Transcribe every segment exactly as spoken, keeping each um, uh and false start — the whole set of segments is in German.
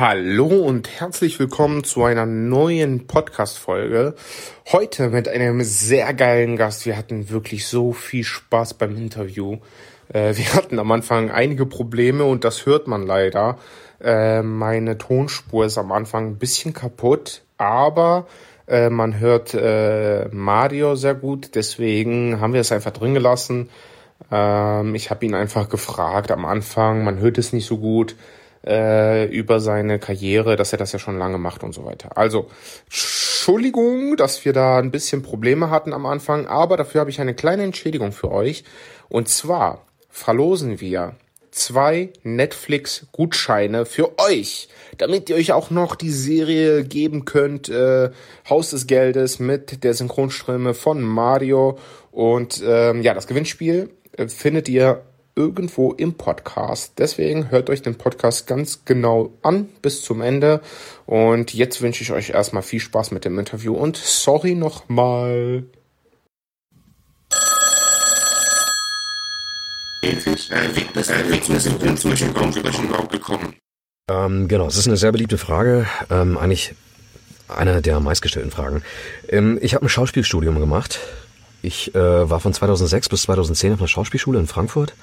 Hallo und herzlich willkommen zu einer neuen Podcast-Folge. Heute mit einem sehr geilen Gast. Wir hatten wirklich so viel Spaß beim Interview. Äh, wir hatten am Anfang einige Probleme und das hört man leider. Äh, meine Tonspur ist am Anfang ein bisschen kaputt, aber äh, man hört äh, Mario sehr gut. Deswegen haben wir es einfach drin gelassen. Ähm, ich habe ihn einfach gefragt am Anfang, man hört es nicht so gut, äh, über seine Karriere, dass er das ja schon lange macht und so weiter. Also, Entschuldigung, dass wir da ein bisschen Probleme hatten am Anfang, aber dafür habe ich eine kleine Entschädigung für euch. Und zwar verlosen wir zwei Netflix-Gutscheine für euch, damit ihr euch auch noch die Serie geben könnt, äh, Haus des Geldes mit der Synchronstimme von Mario. Und ähm, ja, das Gewinnspiel äh, findet ihr irgendwo im Podcast. Deswegen hört euch den Podcast ganz genau an bis zum Ende. Und jetzt wünsche ich euch erstmal viel Spaß mit dem Interview und sorry nochmal. Ähm, genau, es ist eine sehr beliebte Frage, ähm, eigentlich eine der meistgestellten Fragen. Ähm, ich habe ein Schauspielstudium gemacht. Ich äh, war von zweitausendsechs bis zweitausendzehn auf einer Schauspielschule in Frankfurt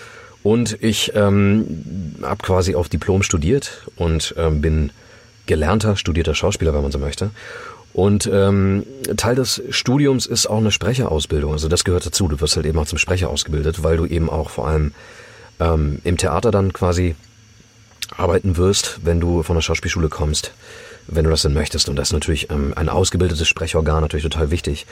und ich ähm, habe quasi auf Diplom studiert und ähm, bin gelernter, studierter Schauspieler, wenn man so möchte. Und ähm, Teil des Studiums ist auch eine Sprecherausbildung, also das gehört dazu. Du wirst halt eben auch zum Sprecher ausgebildet, weil du eben auch vor allem ähm, im Theater dann quasi arbeiten wirst, wenn du von der Schauspielschule kommst, wenn du das denn möchtest. Und das ist natürlich ähm, ein ausgebildetes Sprechorgan natürlich total wichtig.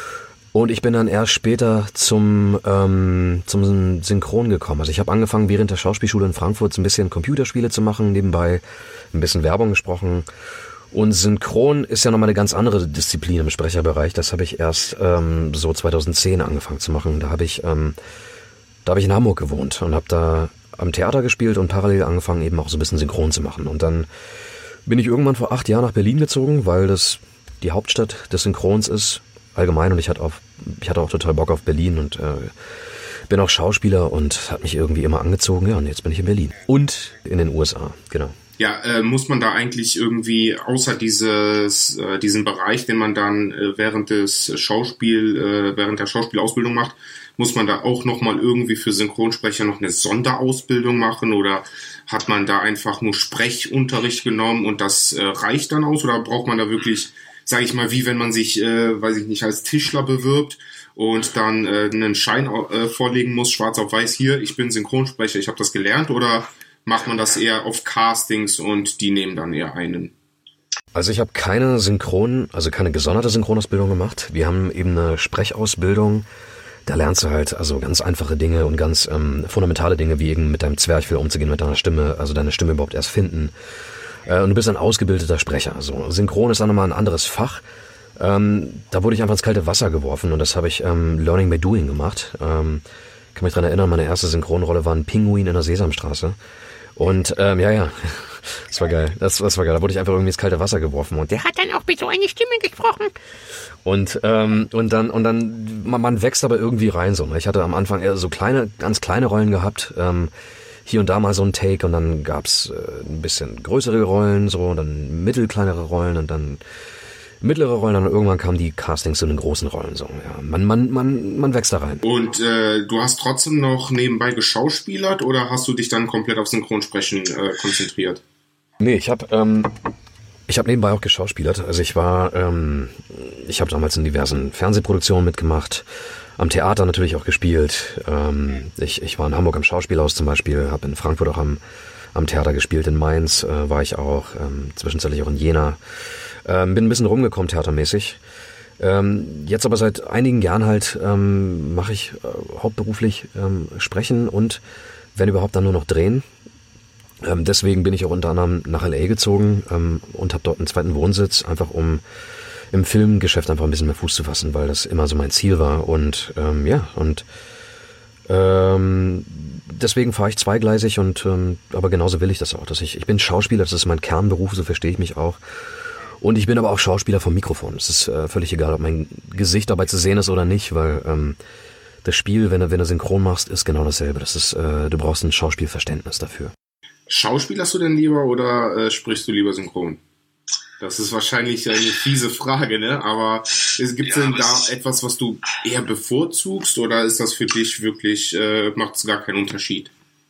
Und ich bin dann erst später zum ähm, zum Synchron gekommen. Also ich habe angefangen, während der Schauspielschule in Frankfurt so ein bisschen Computerspiele zu machen, nebenbei ein bisschen Werbung gesprochen. Und Synchron ist ja nochmal eine ganz andere Disziplin im Sprecherbereich. Das habe ich erst ähm, so zweitausendzehn angefangen zu machen. Da habe ich ähm, da habe ich in Hamburg gewohnt und habe da am Theater gespielt und parallel angefangen, eben auch so ein bisschen Synchron zu machen. Und dann bin ich irgendwann vor acht Jahren nach Berlin gezogen, weil das die Hauptstadt des Synchrons ist. Allgemein, und ich hatte auch, ich hatte auch total Bock auf Berlin und äh, bin auch Schauspieler und hat mich irgendwie immer angezogen. Ja, und jetzt bin ich in Berlin und in den U S A, genau. Ja, äh, muss man da eigentlich irgendwie außer dieses äh, diesen Bereich, den man dann äh, während des Schauspiel äh, während der Schauspielausbildung macht, muss man da auch noch mal irgendwie für Synchronsprecher noch eine Sonderausbildung machen oder hat man da einfach nur Sprechunterricht genommen und das äh, reicht dann aus oder braucht man da wirklich, sage ich mal, wie wenn man sich, äh, weiß ich nicht, als Tischler bewirbt und dann äh, einen Schein äh, vorlegen muss, schwarz auf weiß, hier, ich bin Synchronsprecher, ich habe das gelernt, oder macht man das eher auf Castings und die nehmen dann eher einen? Also ich habe keine Synchron, also keine gesonderte Synchronausbildung gemacht. Wir haben eben eine Sprechausbildung. Da lernst du halt also ganz einfache Dinge und ganz ähm, fundamentale Dinge, wie eben mit deinem Zwerchfell umzugehen, mit deiner Stimme, also deine Stimme überhaupt erst finden. Und du bist ein ausgebildeter Sprecher. Also Synchron ist dann nochmal ein anderes Fach. Ähm, da wurde ich einfach ins kalte Wasser geworfen und das habe ich ähm, Learning by Doing gemacht. Ähm, kann mich dran erinnern, meine erste Synchronrolle war ein Pinguin in der Sesamstraße. Und ähm, ja, ja, das war geil. Das, das war geil. Da wurde ich einfach irgendwie ins kalte Wasser geworfen und der hat dann auch mit so einer Stimme gesprochen. Und ähm, und dann und dann man, man wächst aber irgendwie rein so. Ne? Ich hatte am Anfang eher so kleine, ganz kleine Rollen gehabt. Ähm, hier und da mal so ein Take und dann gab's äh, ein bisschen größere Rollen, so, und dann mittelkleinere Rollen und dann mittlere Rollen, und dann irgendwann kamen die Castings zu den großen Rollen, so, ja. Man, man, man, man wächst da rein. Und äh, du hast trotzdem noch nebenbei geschauspielert oder hast du dich dann komplett auf Synchronsprechen äh, konzentriert? Nee, ich habe ähm, ich habe nebenbei auch geschauspielert. Also ich war, ähm, ich habe damals in diversen Fernsehproduktionen mitgemacht, am Theater natürlich auch gespielt. Ähm, ich, ich war in Hamburg am Schauspielhaus zum Beispiel, habe in Frankfurt auch am, am Theater gespielt, in Mainz äh, war ich auch, ähm, zwischenzeitlich auch in Jena. Ähm, bin ein bisschen rumgekommen theatermäßig. Ähm, jetzt aber seit einigen Jahren halt ähm, mache ich äh, hauptberuflich ähm, Sprechen und wenn überhaupt dann nur noch drehen. Ähm, deswegen bin ich auch unter anderem nach L A gezogen ähm, und habe dort einen zweiten Wohnsitz, einfach um im Filmgeschäft einfach ein bisschen mehr Fuß zu fassen, weil das immer so mein Ziel war. Und ähm, ja, und ähm, deswegen fahre ich zweigleisig und ähm, aber genauso will ich das auch. Dass ich, ich bin Schauspieler, das ist mein Kernberuf, so verstehe ich mich auch. Und ich bin aber auch Schauspieler vom Mikrofon. Es ist äh, völlig egal, ob mein Gesicht dabei zu sehen ist oder nicht, weil ähm, das Spiel, wenn du, wenn du synchron machst, ist genau dasselbe. Das ist, äh, du brauchst ein Schauspielverständnis dafür. Schauspielerst du denn lieber oder äh, sprichst du lieber synchron? Das ist wahrscheinlich eine fiese Frage, ne? Aber es, gibt es ja, denn da etwas, was du eher bevorzugst, oder ist das für dich wirklich, äh, macht es gar keinen Unterschied?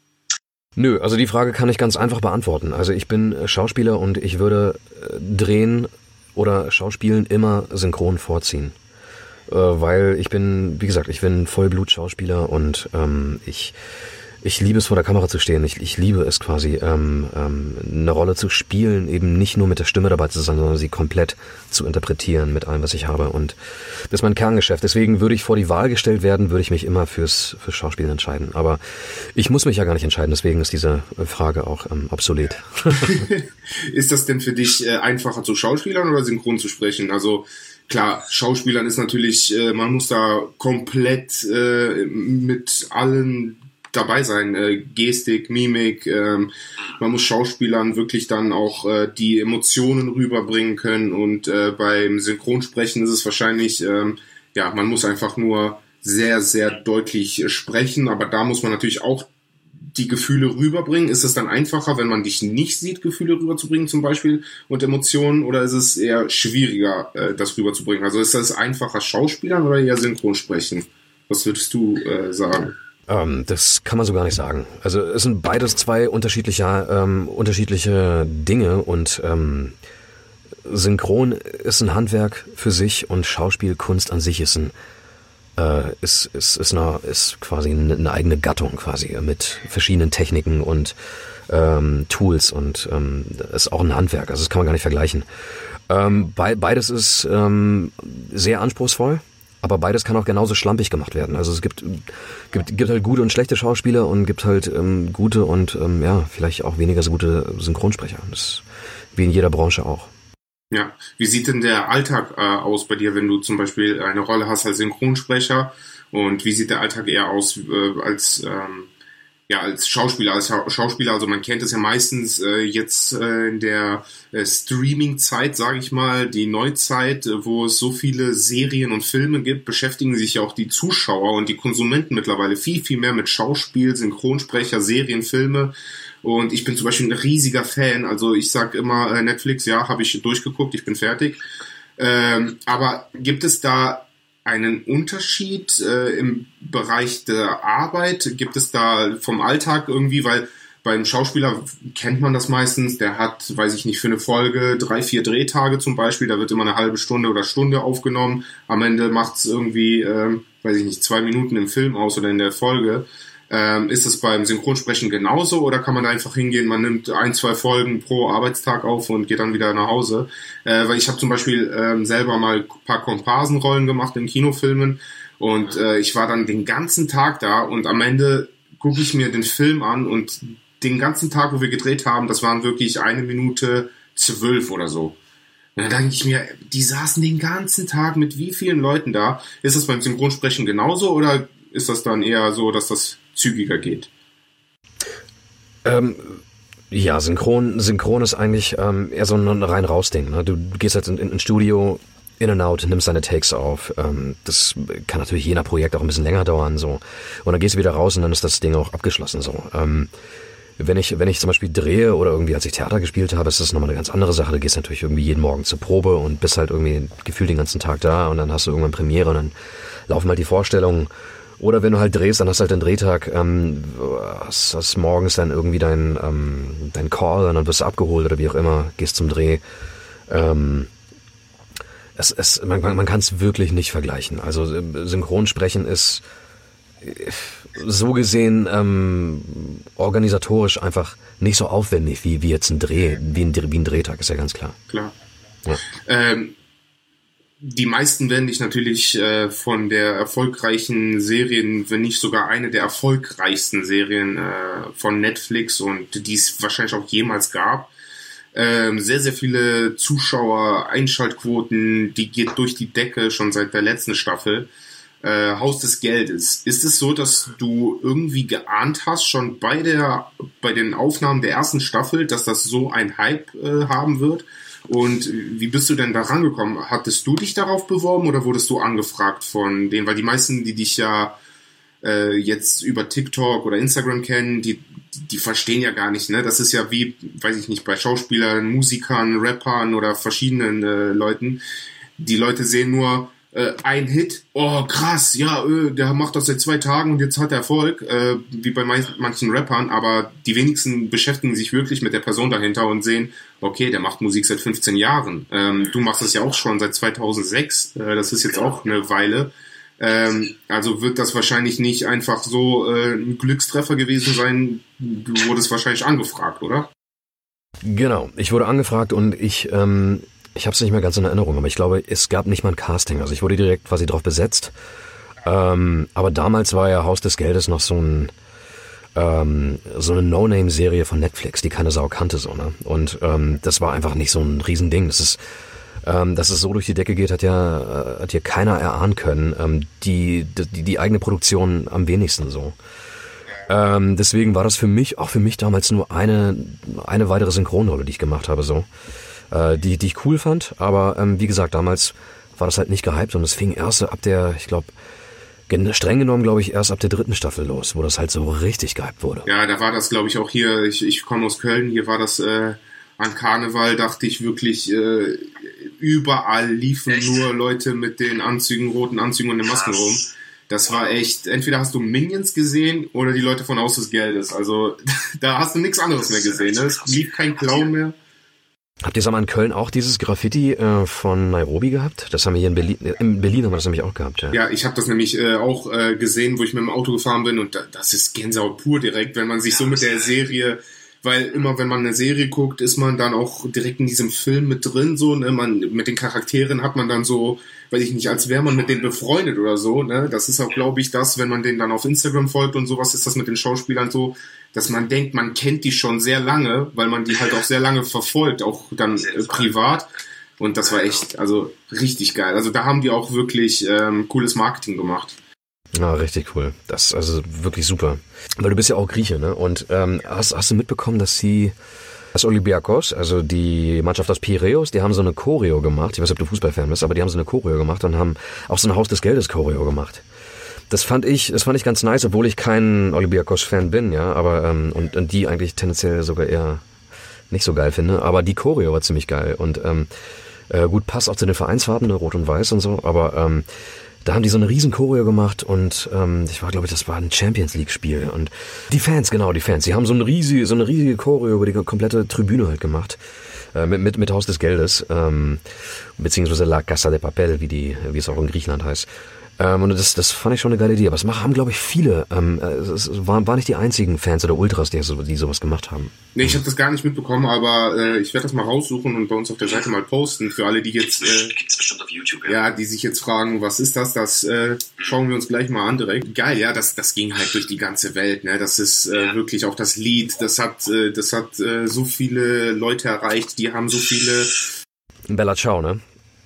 Nö, also die Frage kann ich ganz einfach beantworten. Also ich bin Schauspieler und ich würde drehen oder Schauspielen immer synchron vorziehen. Äh, weil ich bin, wie gesagt, ich bin Vollblut-Schauspieler und ähm, ich Ich liebe es, vor der Kamera zu stehen. Ich, ich liebe es quasi, ähm, ähm, eine Rolle zu spielen, eben nicht nur mit der Stimme dabei zu sein, sondern sie komplett zu interpretieren mit allem, was ich habe. Und das ist mein Kerngeschäft. Deswegen würde ich vor die Wahl gestellt werden, würde ich mich immer fürs, fürs Schauspielen entscheiden. Aber ich muss mich ja gar nicht entscheiden, deswegen ist diese Frage auch ähm, obsolet. Ist das denn für dich äh, einfacher zu Schauspielern oder synchron zu sprechen? Also klar, Schauspielern ist natürlich, äh, man muss da komplett äh, mit allen dabei sein, äh, Gestik, Mimik, ähm, man muss Schauspielern wirklich dann auch äh, die Emotionen rüberbringen können und äh, beim Synchronsprechen ist es wahrscheinlich, ähm, ja, man muss einfach nur sehr, sehr deutlich sprechen, aber da muss man natürlich auch die Gefühle rüberbringen. Ist es dann einfacher, wenn man dich nicht sieht, Gefühle rüberzubringen zum Beispiel und Emotionen, oder ist es eher schwieriger, äh, das rüberzubringen? Also ist das einfacher Schauspielern oder eher Synchronsprechen? Was würdest du äh, sagen? Ähm, das kann man so gar nicht sagen. Also es sind beides zwei unterschiedliche, ähm, unterschiedliche Dinge und ähm, Synchron ist ein Handwerk für sich und Schauspielkunst an sich ist ein äh, ist ist ist, eine, ist quasi eine, eine eigene Gattung quasi mit verschiedenen Techniken und ähm, Tools und ähm, ist auch ein Handwerk. Also das kann man gar nicht vergleichen. Ähm, be- beides ist ähm, sehr anspruchsvoll. Aber beides kann auch genauso schlampig gemacht werden. Also es gibt gibt, gibt halt gute und schlechte Schauspieler und gibt halt ähm, gute und ähm, ja vielleicht auch weniger so gute Synchronsprecher. Das ist wie in jeder Branche auch. Ja, wie sieht denn der Alltag äh, aus bei dir, wenn du zum Beispiel eine Rolle hast als Synchronsprecher? Und wie sieht der Alltag eher aus äh, als ähm, ja als Schauspieler, als Scha- Schauspieler? Also man kennt es ja meistens äh, jetzt äh, in der äh, Streaming-Zeit, sage ich mal, die Neuzeit, äh, wo es so viele Serien und Filme gibt, beschäftigen sich ja auch die Zuschauer und die Konsumenten mittlerweile viel, viel mehr mit Schauspiel, Synchronsprecher, Serien, Filme. Und ich bin zum Beispiel ein riesiger Fan. Also ich sag immer, äh, Netflix, ja, habe ich durchgeguckt, ich bin fertig. Ähm, aber gibt es da einen Unterschied äh, im Bereich der Arbeit? Gibt es da vom Alltag irgendwie, weil beim Schauspieler kennt man das meistens, der hat, weiß ich nicht, für eine Folge drei, vier Drehtage zum Beispiel, da wird immer eine halbe Stunde oder Stunde aufgenommen. Am Ende macht es irgendwie, ähm, weiß ich nicht, zwei Minuten im Film aus oder in der Folge. Ähm, ist es beim Synchronsprechen genauso oder kann man da einfach hingehen, man nimmt ein, zwei Folgen pro Arbeitstag auf und geht dann wieder nach Hause? Äh, weil ich habe zum Beispiel ähm, selber mal ein paar Komparsenrollen gemacht in Kinofilmen und äh, ich war dann den ganzen Tag da und am Ende gucke ich mir den Film an und den ganzen Tag, wo wir gedreht haben, das waren wirklich eine Minute zwölf oder so. Und dann denke ich mir, die saßen den ganzen Tag mit wie vielen Leuten da? Ist das beim Synchronsprechen genauso oder ist das dann eher so, dass das zügiger geht? Ähm, ja, Synchron, Synchron ist eigentlich ähm, eher so ein rein-raus-Ding. Ne? Du gehst jetzt in, in ein Studio, in and out, nimmst deine Takes auf. Ähm, das kann natürlich je nach Projekt auch ein bisschen länger dauern. So. Und dann gehst du wieder raus und dann ist das Ding auch abgeschlossen. So. Ähm, wenn ich wenn ich zum Beispiel drehe oder irgendwie als ich Theater gespielt habe, ist das nochmal eine ganz andere Sache. Du gehst natürlich irgendwie jeden Morgen zur Probe und bist halt irgendwie gefühlt den ganzen Tag da und dann hast du irgendwann Premiere und dann laufen halt die Vorstellungen. Oder wenn du halt drehst, dann hast du halt den Drehtag, ähm, hast, hast morgens dann irgendwie dein, ähm, dein Call und dann wirst du abgeholt oder wie auch immer, gehst zum Dreh. Ähm, es, es, man man kann es wirklich nicht vergleichen. Also Synchronsprechen ist so gesehen ähm, organisatorisch einfach nicht so aufwendig wie, wie jetzt ein Dreh, wie ein, wie ein Drehtag, ist ja ganz klar. Klar. Ja. Ähm, die meisten werden dich natürlich äh, von der erfolgreichen Serien, wenn nicht sogar eine der erfolgreichsten Serien äh, von Netflix und die es wahrscheinlich auch jemals gab. Ähm, sehr, sehr viele Zuschauer, Einschaltquoten, die geht durch die Decke schon seit der letzten Staffel. Äh, Haus des Geldes. Ist es so, dass du irgendwie geahnt hast, schon bei der bei den Aufnahmen der ersten Staffel, dass das so ein Hype äh, haben wird? Und wie bist du denn da rangekommen? Hattest du dich darauf beworben oder wurdest du angefragt von denen? Weil die meisten, die dich ja äh, jetzt über TikTok oder Instagram kennen, die die verstehen ja gar nicht, ne? Das ist ja wie, weiß ich nicht, bei Schauspielern, Musikern, Rappern oder verschiedenen äh, Leuten. Die Leute sehen nur äh, ein Hit, oh krass, ja, äh, der macht das seit zwei Tagen und jetzt hat er Erfolg, äh, wie bei manchen Rappern, aber die wenigsten beschäftigen sich wirklich mit der Person dahinter und sehen, okay, der macht Musik seit fünfzehn Jahren. Ähm, du machst das ja auch schon seit zweitausendsechs, äh, das ist jetzt auch eine Weile. Ähm, also wird das wahrscheinlich nicht einfach so äh, ein Glückstreffer gewesen sein. Du wurdest wahrscheinlich angefragt, oder? Genau, ich wurde angefragt und ich, ähm, ich habe es nicht mehr ganz in Erinnerung, aber ich glaube, es gab nicht mal ein Casting. Also ich wurde direkt quasi drauf besetzt. Ähm, aber damals war ja Haus des Geldes noch so ein ähm, so eine No-Name-Serie von Netflix, die keine Sau kannte, so, ne? Und ähm, das war einfach nicht so ein Riesending. Das ist Ähm, dass es so durch die Decke geht, hat ja, äh, hat ja keiner erahnen können. Ähm, die, die, die eigene Produktion am wenigsten so. Ähm, deswegen war das für mich, auch für mich damals nur eine, eine weitere Synchronrolle, die ich gemacht habe, so. Äh, die, die ich cool fand, aber ähm, wie gesagt, damals war das halt nicht gehypt und es fing erst ab der, ich glaube, streng genommen, glaube ich, erst ab der dritten Staffel los, wo das halt so richtig gehypt wurde. Ja, da war das, glaube ich, auch hier, ich, ich komme aus Köln, hier war das, äh, an Karneval dachte ich wirklich, äh, überall liefen echt? Nur Leute mit den Anzügen, roten Anzügen und den Masken rum. Das war echt, entweder hast du Minions gesehen oder die Leute von Haus des Geldes. Also da hast du nichts anderes mehr gesehen. Ne? Es lief kein Clown mehr. Habt ihr sag mal in Köln auch dieses Graffiti äh, von Nairobi gehabt? Das haben wir hier in Berlin, in Berlin haben wir das nämlich auch gehabt. Ja, ja ich habe das nämlich äh, auch äh, gesehen, wo ich mit dem Auto gefahren bin und da, das ist Gänsehaut pur direkt, wenn man sich so mit der Serie... Weil immer, wenn man eine Serie guckt, ist man dann auch direkt in diesem Film mit drin, so, ne, man, mit den Charakteren hat man dann so, weiß ich nicht, als wäre man mit denen befreundet oder so, ne, das ist auch, glaube ich, das, wenn man denen dann auf Instagram folgt und sowas, ist das mit den Schauspielern so, dass man denkt, man kennt die schon sehr lange, weil man die halt auch sehr lange verfolgt, auch dann äh, privat. Und das war echt, also, richtig geil. Also da haben die auch wirklich ähm, cooles Marketing gemacht. Ja, richtig cool. Das ist also wirklich super. Weil du bist ja auch Grieche, ne? Und ähm, hast, hast du mitbekommen, dass sie, das Olympiakos, also die Mannschaft aus Piräus, die haben so eine Choreo gemacht. Ich weiß nicht, ob du Fußballfan bist, aber die haben so eine Choreo gemacht und haben auch so ein Haus des Geldes Choreo gemacht. Das fand ich, das fand ich ganz nice, obwohl ich kein Olympiakos-Fan bin, ja, aber ähm, und, und die eigentlich tendenziell sogar eher nicht so geil finde. Aber die Choreo war ziemlich geil und ähm, äh, gut passt auch zu den Vereinsfarben, ne, Rot und Weiß und so, aber ähm, da haben die so eine riesen Choreo gemacht und ähm, ich war, glaube ich, das war ein Champions League Spiel und die Fans, genau, die Fans, die haben so eine riesige, so eine riesige Choreo über die komplette Tribüne halt gemacht, äh, mit, mit, mit Haus des Geldes, ähm, beziehungsweise La Casa de Papel, wie die, wie es auch in Griechenland heißt. Ähm, und das, das fand ich schon eine geile Idee. Aber es haben, glaube ich, viele. Ähm, es waren, waren nicht die einzigen Fans oder Ultras, die, die sowas gemacht haben. Nee, ich habe das gar nicht mitbekommen, aber äh, ich werde das mal raussuchen und bei uns auf der Seite mal posten. Für alle, die jetzt äh, gibt's bestimmt auf YouTube, ja. ja, die sich jetzt fragen, was ist das? Das äh, schauen wir uns gleich mal an direkt. Geil, ja, das, das ging halt durch die ganze Welt. Ne? Das ist äh, ja. wirklich auch das Lied. Das hat, äh, das hat äh, so viele Leute erreicht. Die haben so viele. Bella Ciao, ne?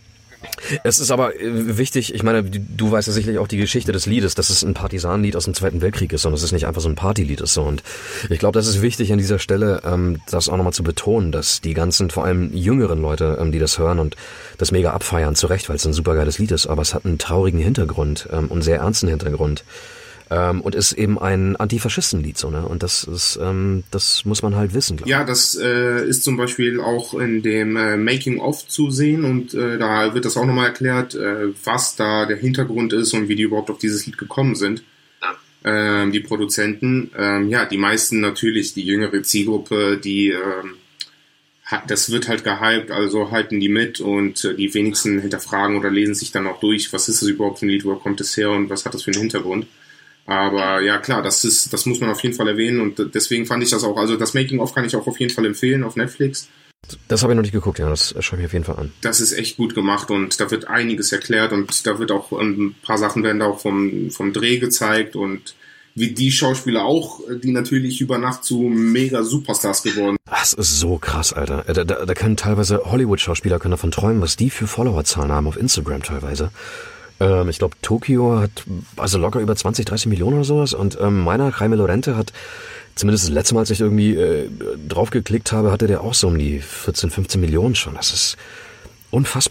Es ist aber wichtig, ich meine, du weißt ja sicherlich auch die Geschichte des Liedes, dass es ein Partisanenlied aus dem Zweiten Weltkrieg ist und es ist nicht einfach so ein Partylied ist so. Und ich glaube, das ist wichtig an dieser Stelle, ähm, das auch nochmal zu betonen, dass die ganzen, vor allem jüngeren Leute, ähm, die das hören und das mega abfeiern, zu Recht, weil es ein super geiles Lied ist, aber es hat einen traurigen Hintergrund ähm, und sehr ernsten Hintergrund. Ähm, und ist eben ein Antifaschistenlied, so, ne? Und das ist, ähm, das muss man halt wissen, glaube ich. Ja, das äh, ist zum Beispiel auch in dem äh, Making-of zu sehen und äh, da wird das auch nochmal erklärt, äh, was da der Hintergrund ist und wie die überhaupt auf dieses Lied gekommen sind. Ja. Ähm, die Produzenten, ähm, ja, die meisten natürlich, die jüngere Zielgruppe, die, ähm, das wird halt gehypt, also halten die mit und äh, die wenigsten hinterfragen oder lesen sich dann auch durch, was ist das überhaupt für ein Lied, wo kommt es her und was hat das für einen Hintergrund. Aber ja, klar, das ist, das muss man auf jeden Fall erwähnen und deswegen fand ich das auch, also das Making-of kann ich auch auf jeden Fall empfehlen auf Netflix. Das habe ich noch nicht geguckt, ja, das schaue ich mir auf jeden Fall an. Das ist echt gut gemacht und da wird einiges erklärt und da wird auch, ein paar Sachen werden da auch vom, vom Dreh gezeigt und wie die Schauspieler auch, die natürlich über Nacht zu mega Superstars geworden. Das ist so krass, Alter. Da, da, da können teilweise Hollywood-Schauspieler können davon träumen, was die für Followerzahlen haben auf Instagram teilweise. Ähm, ich glaube, Tokio hat also locker über zwanzig, dreißig Millionen oder sowas und ähm, meiner, Jaime Lorente, hat zumindest das letzte Mal, als ich irgendwie äh, drauf geklickt habe, hatte der auch so um die vierzehn, fünfzehn Millionen schon. Das ist unfassbar.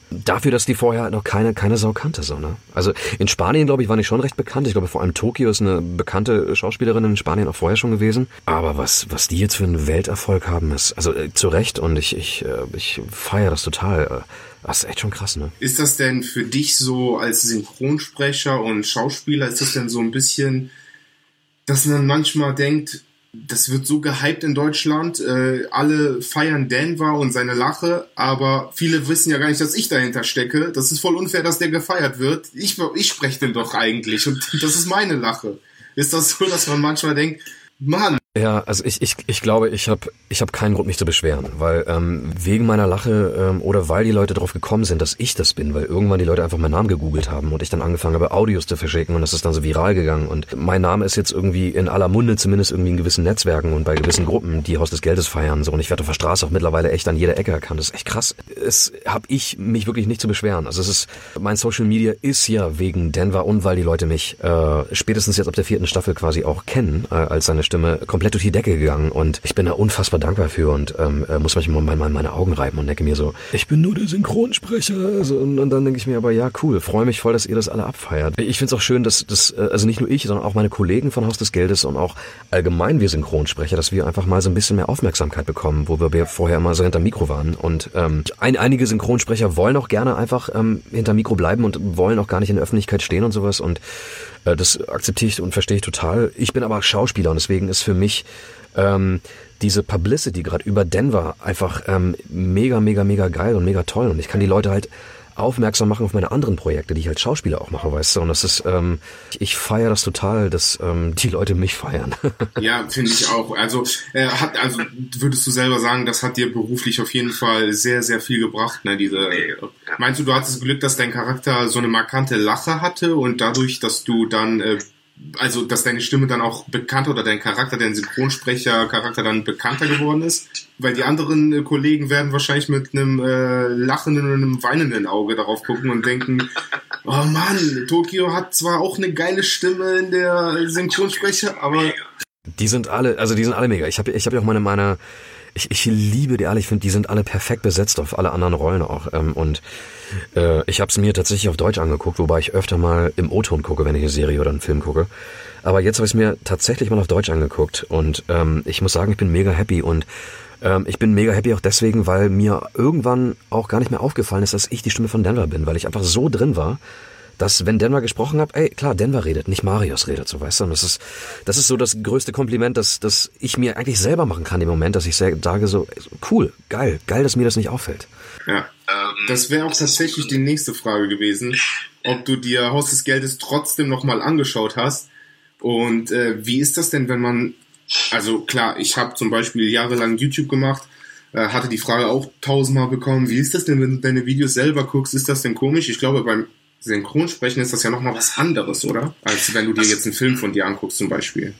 dafür, dass die vorher halt noch keine, keine Sau kannte, so, ne? Also in Spanien, glaube ich, waren die schon recht bekannt. Ich glaube, vor allem Tokio ist eine bekannte Schauspielerin in Spanien auch vorher schon gewesen. Aber was, was die jetzt für einen Welterfolg haben, ist, also äh, zu Recht, und ich, ich, äh, ich feiere das total. Das ist echt schon krass, ne? Ist das denn für dich so als Synchronsprecher und Schauspieler, ist das denn so ein bisschen, dass man manchmal denkt, das wird so gehypt in Deutschland, äh, alle feiern Denver und seine Lache, aber viele wissen ja gar nicht, dass ich dahinter stecke. Das ist voll unfair, dass der gefeiert wird. Ich, ich spreche den doch eigentlich und das ist meine Lache. Ist das so, dass man manchmal denkt, Mann. Ja, also ich, ich, ich glaube, ich habe ich hab keinen Grund, mich zu beschweren, weil ähm, wegen meiner Lache ähm, oder weil die Leute drauf gekommen sind, dass ich das bin, weil irgendwann die Leute einfach meinen Namen gegoogelt haben und ich dann angefangen habe, Audios zu verschicken, und das ist dann so viral gegangen, und mein Name ist jetzt irgendwie in aller Munde, zumindest irgendwie in gewissen Netzwerken und bei gewissen Gruppen, die Haus des Geldes feiern, so, und ich werde auf der Straße auch mittlerweile echt an jeder Ecke erkannt. Das ist echt krass. Es habe ich mich wirklich nicht zu beschweren. Also es ist, mein Social Media ist ja wegen Denver und weil die Leute mich äh, spätestens jetzt ab der vierten Staffel quasi auch kennen, äh, als seine Stimme komplett durch die Decke gegangen, und ich bin da unfassbar dankbar für und ähm, muss manchmal meine, meine Augen reiben und denke mir so, ich bin nur der Synchronsprecher, also, und, und dann denke ich mir aber, ja cool, freue mich voll, dass ihr das alle abfeiert. Ich finde es auch schön, dass das, also nicht nur ich, sondern auch meine Kollegen von Haus des Geldes und auch allgemein wir Synchronsprecher, dass wir einfach mal so ein bisschen mehr Aufmerksamkeit bekommen, wo wir vorher immer so hinter Mikro waren, und ähm, ein, einige Synchronsprecher wollen auch gerne einfach ähm, hinter Mikro bleiben und wollen auch gar nicht in der Öffentlichkeit stehen und sowas, und äh, das akzeptiere ich und verstehe ich total. Ich bin aber Schauspieler und deswegen ist für mich ähm, diese Publicity gerade über Denver einfach ähm, mega, mega, mega geil und mega toll, und ich kann die Leute halt aufmerksam machen auf meine anderen Projekte, die ich als Schauspieler auch mache, weißt du, und das ist, ähm, ich feiere das total, dass ähm, die Leute mich feiern. Ja, finde ich auch. Also, äh, hat, also würdest du selber sagen, das hat dir beruflich auf jeden Fall sehr, sehr viel gebracht, ne? Diese, meinst du, du hattest das Glück, dass dein Charakter so eine markante Lache hatte und dadurch, dass du dann äh, also, dass deine Stimme dann auch bekannter oder dein Charakter, dein Synchronsprecher-Charakter dann bekannter geworden ist? Weil die anderen äh, Kollegen werden wahrscheinlich mit einem äh, lachenden und einem weinenden Auge darauf gucken und denken, oh Mann, Tokio hat zwar auch eine geile Stimme in der Synchronsprecher, aber... Die sind alle, also die sind alle mega. Ich habe ich hab ja auch meine, meine ich, ich liebe die alle. Ich finde, die sind alle perfekt besetzt auf alle anderen Rollen auch. Ähm, und äh, ich habe es mir tatsächlich auf Deutsch angeguckt, wobei ich öfter mal im O-Ton gucke, wenn ich eine Serie oder einen Film gucke. Aber jetzt habe ich es mir tatsächlich mal auf Deutsch angeguckt. Und ähm, ich muss sagen, ich bin mega happy. Und ähm, ich bin mega happy auch deswegen, weil mir irgendwann auch gar nicht mehr aufgefallen ist, dass ich die Stimme von Denver bin. Weil ich einfach so drin war, dass, wenn Denver gesprochen hat, ey, klar, Denver redet, nicht Marius redet, so, weißt du, und das ist, das ist so das größte Kompliment, das, das ich mir eigentlich selber machen kann im Moment, dass ich sage so, cool, geil, geil, dass mir das nicht auffällt. Ja, das wäre auch tatsächlich die nächste Frage gewesen, ob du dir Haus des Geldes trotzdem nochmal angeschaut hast, und äh, wie ist das denn, wenn man, also klar, ich habe zum Beispiel jahrelang YouTube gemacht, äh, hatte die Frage auch tausendmal bekommen, wie ist das denn, wenn du deine Videos selber guckst, ist das denn komisch? Ich glaube, beim Synchronsprechen ist das ja nochmal was anderes, oder? Als wenn du dir jetzt einen Film von dir anguckst zum Beispiel.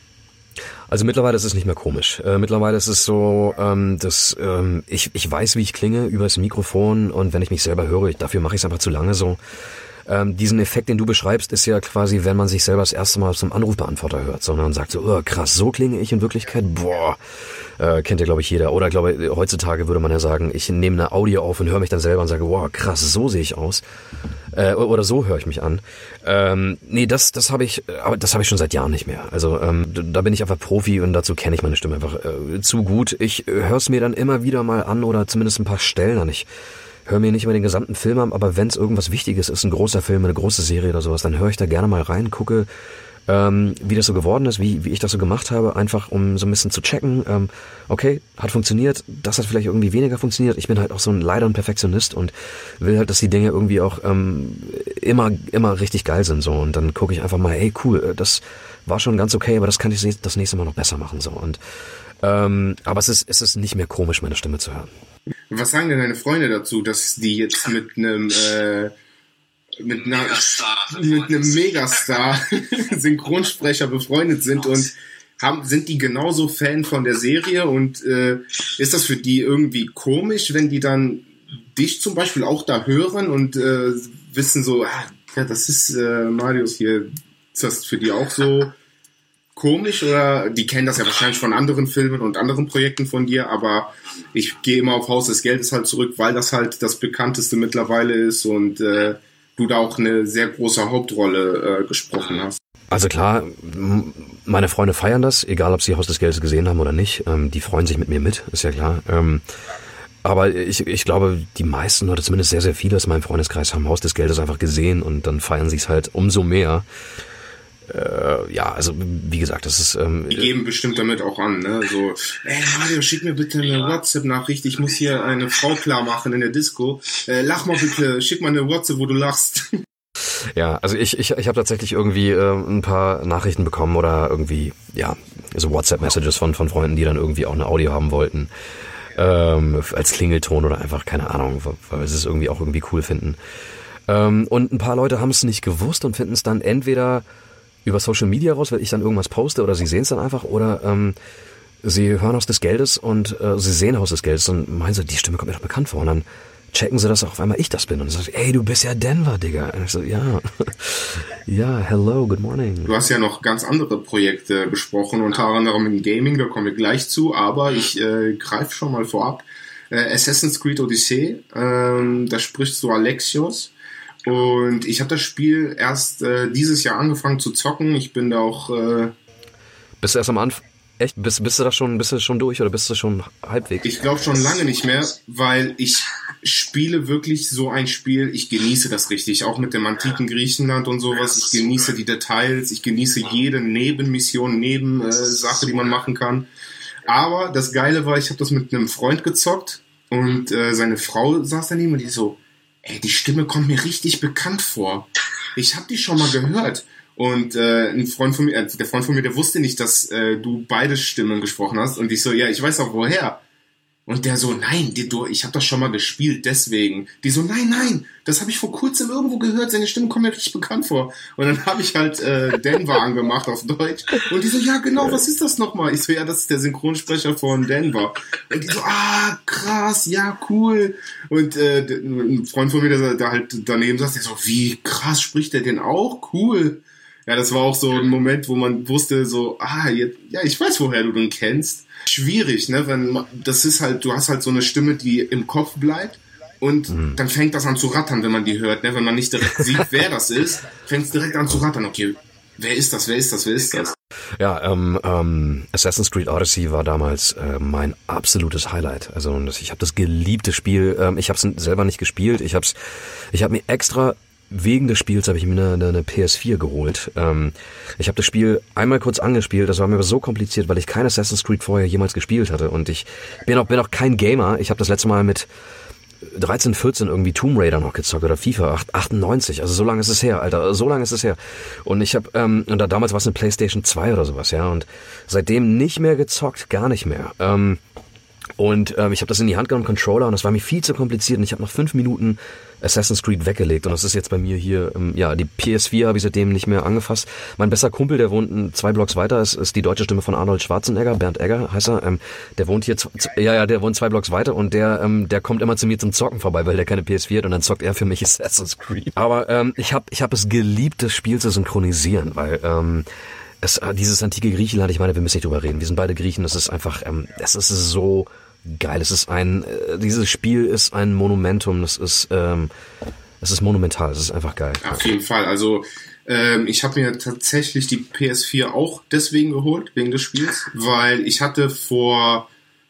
Also mittlerweile ist es nicht mehr komisch. Äh, mittlerweile ist es so, ähm, dass ähm, ich, ich weiß, wie ich klinge über das Mikrofon, und wenn ich mich selber höre, ich, dafür mache ich es einfach zu lange so. Ähm, diesen Effekt, den du beschreibst, ist ja quasi, wenn man sich selber das erste Mal zum Anrufbeantworter hört, sondern man sagt so, oh, krass, so klinge ich in Wirklichkeit, boah, äh, kennt ja, glaube ich, jeder. Oder glaube heutzutage würde man ja sagen, ich nehme eine Audio auf und höre mich dann selber und sage, wow, krass, so sehe ich aus. Äh, oder so höre ich mich an. Ähm, nee, das, das habe ich, aber das habe ich schon seit Jahren nicht mehr. Also ähm, da bin ich einfach Profi, und dazu kenne ich meine Stimme einfach äh, zu gut. Ich äh, höre es mir dann immer wieder mal an, oder zumindest ein paar Stellen an. Ich höre mir nicht immer den gesamten Film an, aber wenn es irgendwas Wichtiges ist, ein großer Film, eine große Serie oder sowas, dann höre ich da gerne mal rein, gucke, ähm, wie das so geworden ist, wie, wie ich das so gemacht habe, einfach um so ein bisschen zu checken, ähm, okay, hat funktioniert, das hat vielleicht irgendwie weniger funktioniert. Ich bin halt auch so ein leider ein Perfektionist und will halt, dass die Dinge irgendwie auch ähm, immer immer richtig geil sind, so, und dann gucke ich einfach mal, hey, cool, das war schon ganz okay, aber das kann ich das nächste Mal noch besser machen, so, und ähm, aber es ist es ist nicht mehr komisch, meine Stimme zu hören. Was sagen denn deine Freunde dazu, dass die jetzt mit einem äh, mit, einer, mit einem Megastar Synchronsprecher befreundet sind, und haben, sind die genauso Fan von der Serie, und äh, ist das für die irgendwie komisch, wenn die dann dich zum Beispiel auch da hören und äh, wissen so, ah, ja, das ist äh, Marius hier, ist das für die auch so komisch oder die kennen das ja wahrscheinlich von anderen Filmen und anderen Projekten von dir, aber ich gehe immer auf Haus des Geldes halt zurück, weil das halt das bekannteste mittlerweile ist und äh, du da auch eine sehr große Hauptrolle äh, gesprochen hast. Also klar, meine Freunde feiern das, egal ob sie Haus des Geldes gesehen haben oder nicht. Ähm, die freuen sich mit mir mit, ist ja klar. Ähm, aber ich, ich glaube, die meisten oder zumindest sehr, sehr viele aus meinem Freundeskreis haben Haus des Geldes einfach gesehen und dann feiern sie es halt umso mehr. Äh, ja, also wie gesagt, das ist... Ähm, die geben bestimmt damit auch an, ne? So, ey Mario, schick mir bitte eine WhatsApp-Nachricht, ich muss hier eine Frau klar machen in der Disco. Äh, lach mal bitte, schick mal eine WhatsApp, wo du lachst. Ja, also ich ich ich habe tatsächlich irgendwie äh, ein paar Nachrichten bekommen oder irgendwie, ja, so WhatsApp-Messages von von Freunden, die dann irgendwie auch eine Audio haben wollten. Ähm, als Klingelton oder einfach, keine Ahnung, weil sie es irgendwie auch irgendwie cool finden. Ähm, und ein paar Leute haben es nicht gewusst und finden es dann entweder über Social Media raus, weil ich dann irgendwas poste oder sie sehen es dann einfach oder ähm, sie hören Haus des Geldes und äh, sie sehen Haus des Geldes und meinen so, die Stimme kommt mir doch bekannt vor und dann checken sie, dass auf einmal ich das bin und dann sagen, ey, du bist ja Denver, Digga. Und ich so, ja, ja, hello, good morning. Du hast ja noch ganz andere Projekte besprochen, unter anderem im Gaming, da kommen wir gleich zu, aber ich äh, greife schon mal vorab. Äh, Assassin's Creed Odyssey, ähm, da sprichst du Alexios. Und ich habe das Spiel erst äh, dieses Jahr angefangen zu zocken. Ich bin da auch... Äh, bist du erst am Anfang? Echt? Bist, bist du da schon, bist du schon durch oder bist du schon halbwegs? Ich glaube schon lange nicht mehr, weil ich spiele wirklich so ein Spiel, ich genieße das richtig, auch mit dem antiken Griechenland und sowas. Ich genieße die Details, ich genieße jede Nebenmission, Nebensache, äh, die man machen kann. Aber das Geile war, ich habe das mit einem Freund gezockt und äh, seine Frau saß daneben und die so... Ey, die Stimme kommt mir richtig bekannt vor. Ich habe die schon mal gehört. Und äh, ein Freund von mir, äh, der Freund von mir, der wusste nicht, dass äh, du beide Stimmen gesprochen hast. Und ich so, ja, ich weiß auch woher. Und der so, nein, die, du, ich habe das schon mal gespielt, deswegen. Die so, nein, nein, das habe ich vor kurzem irgendwo gehört, seine Stimme kommt mir richtig bekannt vor. Und dann habe ich halt äh, Denver angemacht auf Deutsch. Und die so, ja genau, was ist das nochmal? Ich so, ja, das ist der Synchronsprecher von Denver. Und die so, ah, krass, ja, cool. Und äh, ein Freund von mir, der da halt daneben saß, der so, wie krass, spricht der denn auch? Cool. Ja, das war auch so ein Moment, wo man wusste so, ah, jetzt, ja, ich weiß, woher du den kennst. Schwierig, ne, wenn, das ist halt, du hast halt so eine Stimme, die im Kopf bleibt und mhm. dann fängt das an zu rattern, wenn man die hört, ne, wenn man nicht direkt sieht, wer das ist, fängt es direkt an zu rattern, okay, wer ist das, wer ist das, wer ist das? Ja, ähm, ähm, Assassin's Creed Odyssey war damals äh, mein absolutes Highlight, also ich habe das geliebte Spiel, ähm, ich habe es selber nicht gespielt, ich habe ich hab mir extra wegen des Spiels habe ich mir eine, eine P S vier geholt. Ähm, ich habe das Spiel einmal kurz angespielt, das war mir aber so kompliziert, weil ich kein Assassin's Creed vorher jemals gespielt hatte. Und ich bin auch, bin auch kein Gamer. Ich habe das letzte Mal mit dreizehn, vierzehn irgendwie Tomb Raider noch gezockt oder FIFA achtundneunzig. Also so lange ist es her, Alter. So lange ist es her. Und ich habe, ähm, und da damals war es eine PlayStation zwei oder sowas, ja. Und seitdem nicht mehr gezockt, gar nicht mehr. Ähm, Und ähm, ich habe das in die Hand genommen, Controller, und das war mir viel zu kompliziert. Und ich habe nach fünf Minuten Assassin's Creed weggelegt. Und das ist jetzt bei mir hier, ähm, ja, die P S vier habe ich seitdem nicht mehr angefasst. Mein bester Kumpel, der wohnt zwei Blocks weiter, ist, ist die deutsche Stimme von Arnold Schwarzenegger, Bernd Egger heißt er. Ähm, der wohnt hier, z- ja, ja, der wohnt zwei Blocks weiter und der, ähm, der kommt immer zu mir zum Zocken vorbei, weil der keine P S vier hat, und dann zockt er für mich Assassin's Creed. Aber ähm, ich habe ich hab es geliebt, das Spiel zu synchronisieren, weil... Ähm, Es, dieses antike Griechenland, ich meine, wir müssen nicht drüber reden. Wir sind beide Griechen. Das ist einfach, ähm, es ist so geil. Es ist ein, äh, dieses Spiel ist ein Monumentum. Das ist, ähm, es ist monumental. Es ist einfach geil. Auf jeden Fall. Also ähm, ich habe mir tatsächlich die P S vier auch deswegen geholt, wegen des Spiels, weil ich hatte vor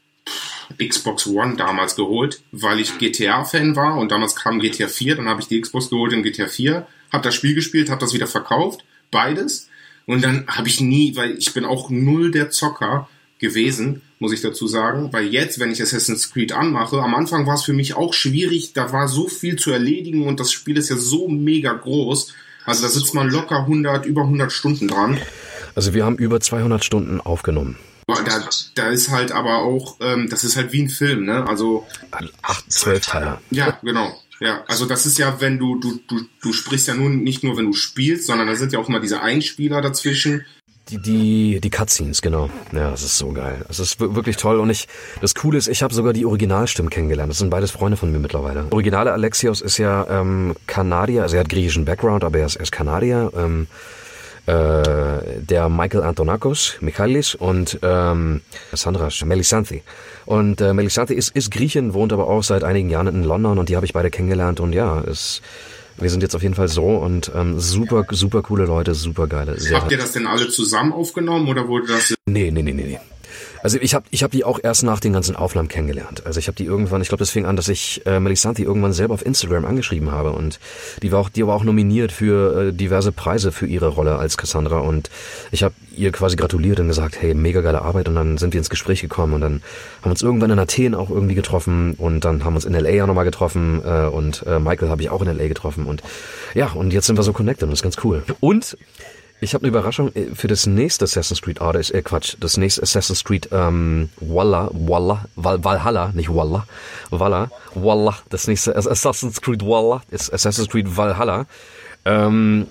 Xbox One damals geholt, weil ich G T A-Fan war, und damals kam G T A vier. Dann habe ich die Xbox geholt in G T A vier, habe das Spiel gespielt, habe das wieder verkauft, beides. Und dann habe ich nie, weil ich bin auch null der Zocker gewesen, muss ich dazu sagen, weil jetzt, wenn ich Assassin's Creed anmache, am Anfang war es für mich auch schwierig, da war so viel zu erledigen und das Spiel ist ja so mega groß, also da sitzt man locker hundert, über hundert Stunden dran. Also wir haben über zweihundert Stunden aufgenommen. Da, da ist halt aber auch, ähm, das ist halt wie ein Film, ne, also... Acht, zwölf Teile. Ja, genau. Ja, also das ist ja, wenn du, du, du, du sprichst ja nun nicht nur, wenn du spielst, sondern da sind ja auch immer diese Einspieler dazwischen. Die, die, die Cutscenes, genau. Ja, das ist so geil. Das ist wirklich toll. Und ich, das Coole ist, ich habe sogar die Originalstimmen kennengelernt. Das sind beides Freunde von mir mittlerweile. Originale Alexios ist ja ähm, Kanadier, also er hat griechischen Background, aber er ist, er ist Kanadier. Ähm, äh, der Michael Antonakos, Michalis und ähm, Sandra Melissanthi. Und äh, Melissanthi ist, ist Griechin, wohnt aber auch seit einigen Jahren in London und die habe ich beide kennengelernt und ja, ist, wir sind jetzt auf jeden Fall so und ähm, super, super coole Leute, super geile. Sehr Habt ihr das denn alle zusammen aufgenommen oder wurde das... Nee, nee, nee, nee, nee. Also ich habe ich hab die auch erst nach den ganzen Aufnahmen kennengelernt. Also ich habe die irgendwann, ich glaube, das fing an, dass ich äh, Melissanthi irgendwann selber auf Instagram angeschrieben habe und die war auch, die war auch nominiert für äh, diverse Preise für ihre Rolle als Cassandra und ich habe ihr quasi gratuliert und gesagt, hey, mega geile Arbeit und dann sind wir ins Gespräch gekommen und dann haben wir uns irgendwann in Athen auch irgendwie getroffen und dann haben wir uns in L A auch nochmal getroffen äh, und äh, Michael habe ich auch in L A getroffen und ja, und jetzt sind wir so connected und das ist ganz cool. Und ich habe eine Überraschung für das nächste Assassin's Creed Odyssey, äh Quatsch, das nächste Assassin's Creed ähm, Walla, Walla, Val, Valhalla, nicht Walla, Walla, Walla, das nächste Assassin's Creed Walla ist Assassin's Creed Valhalla, ähm,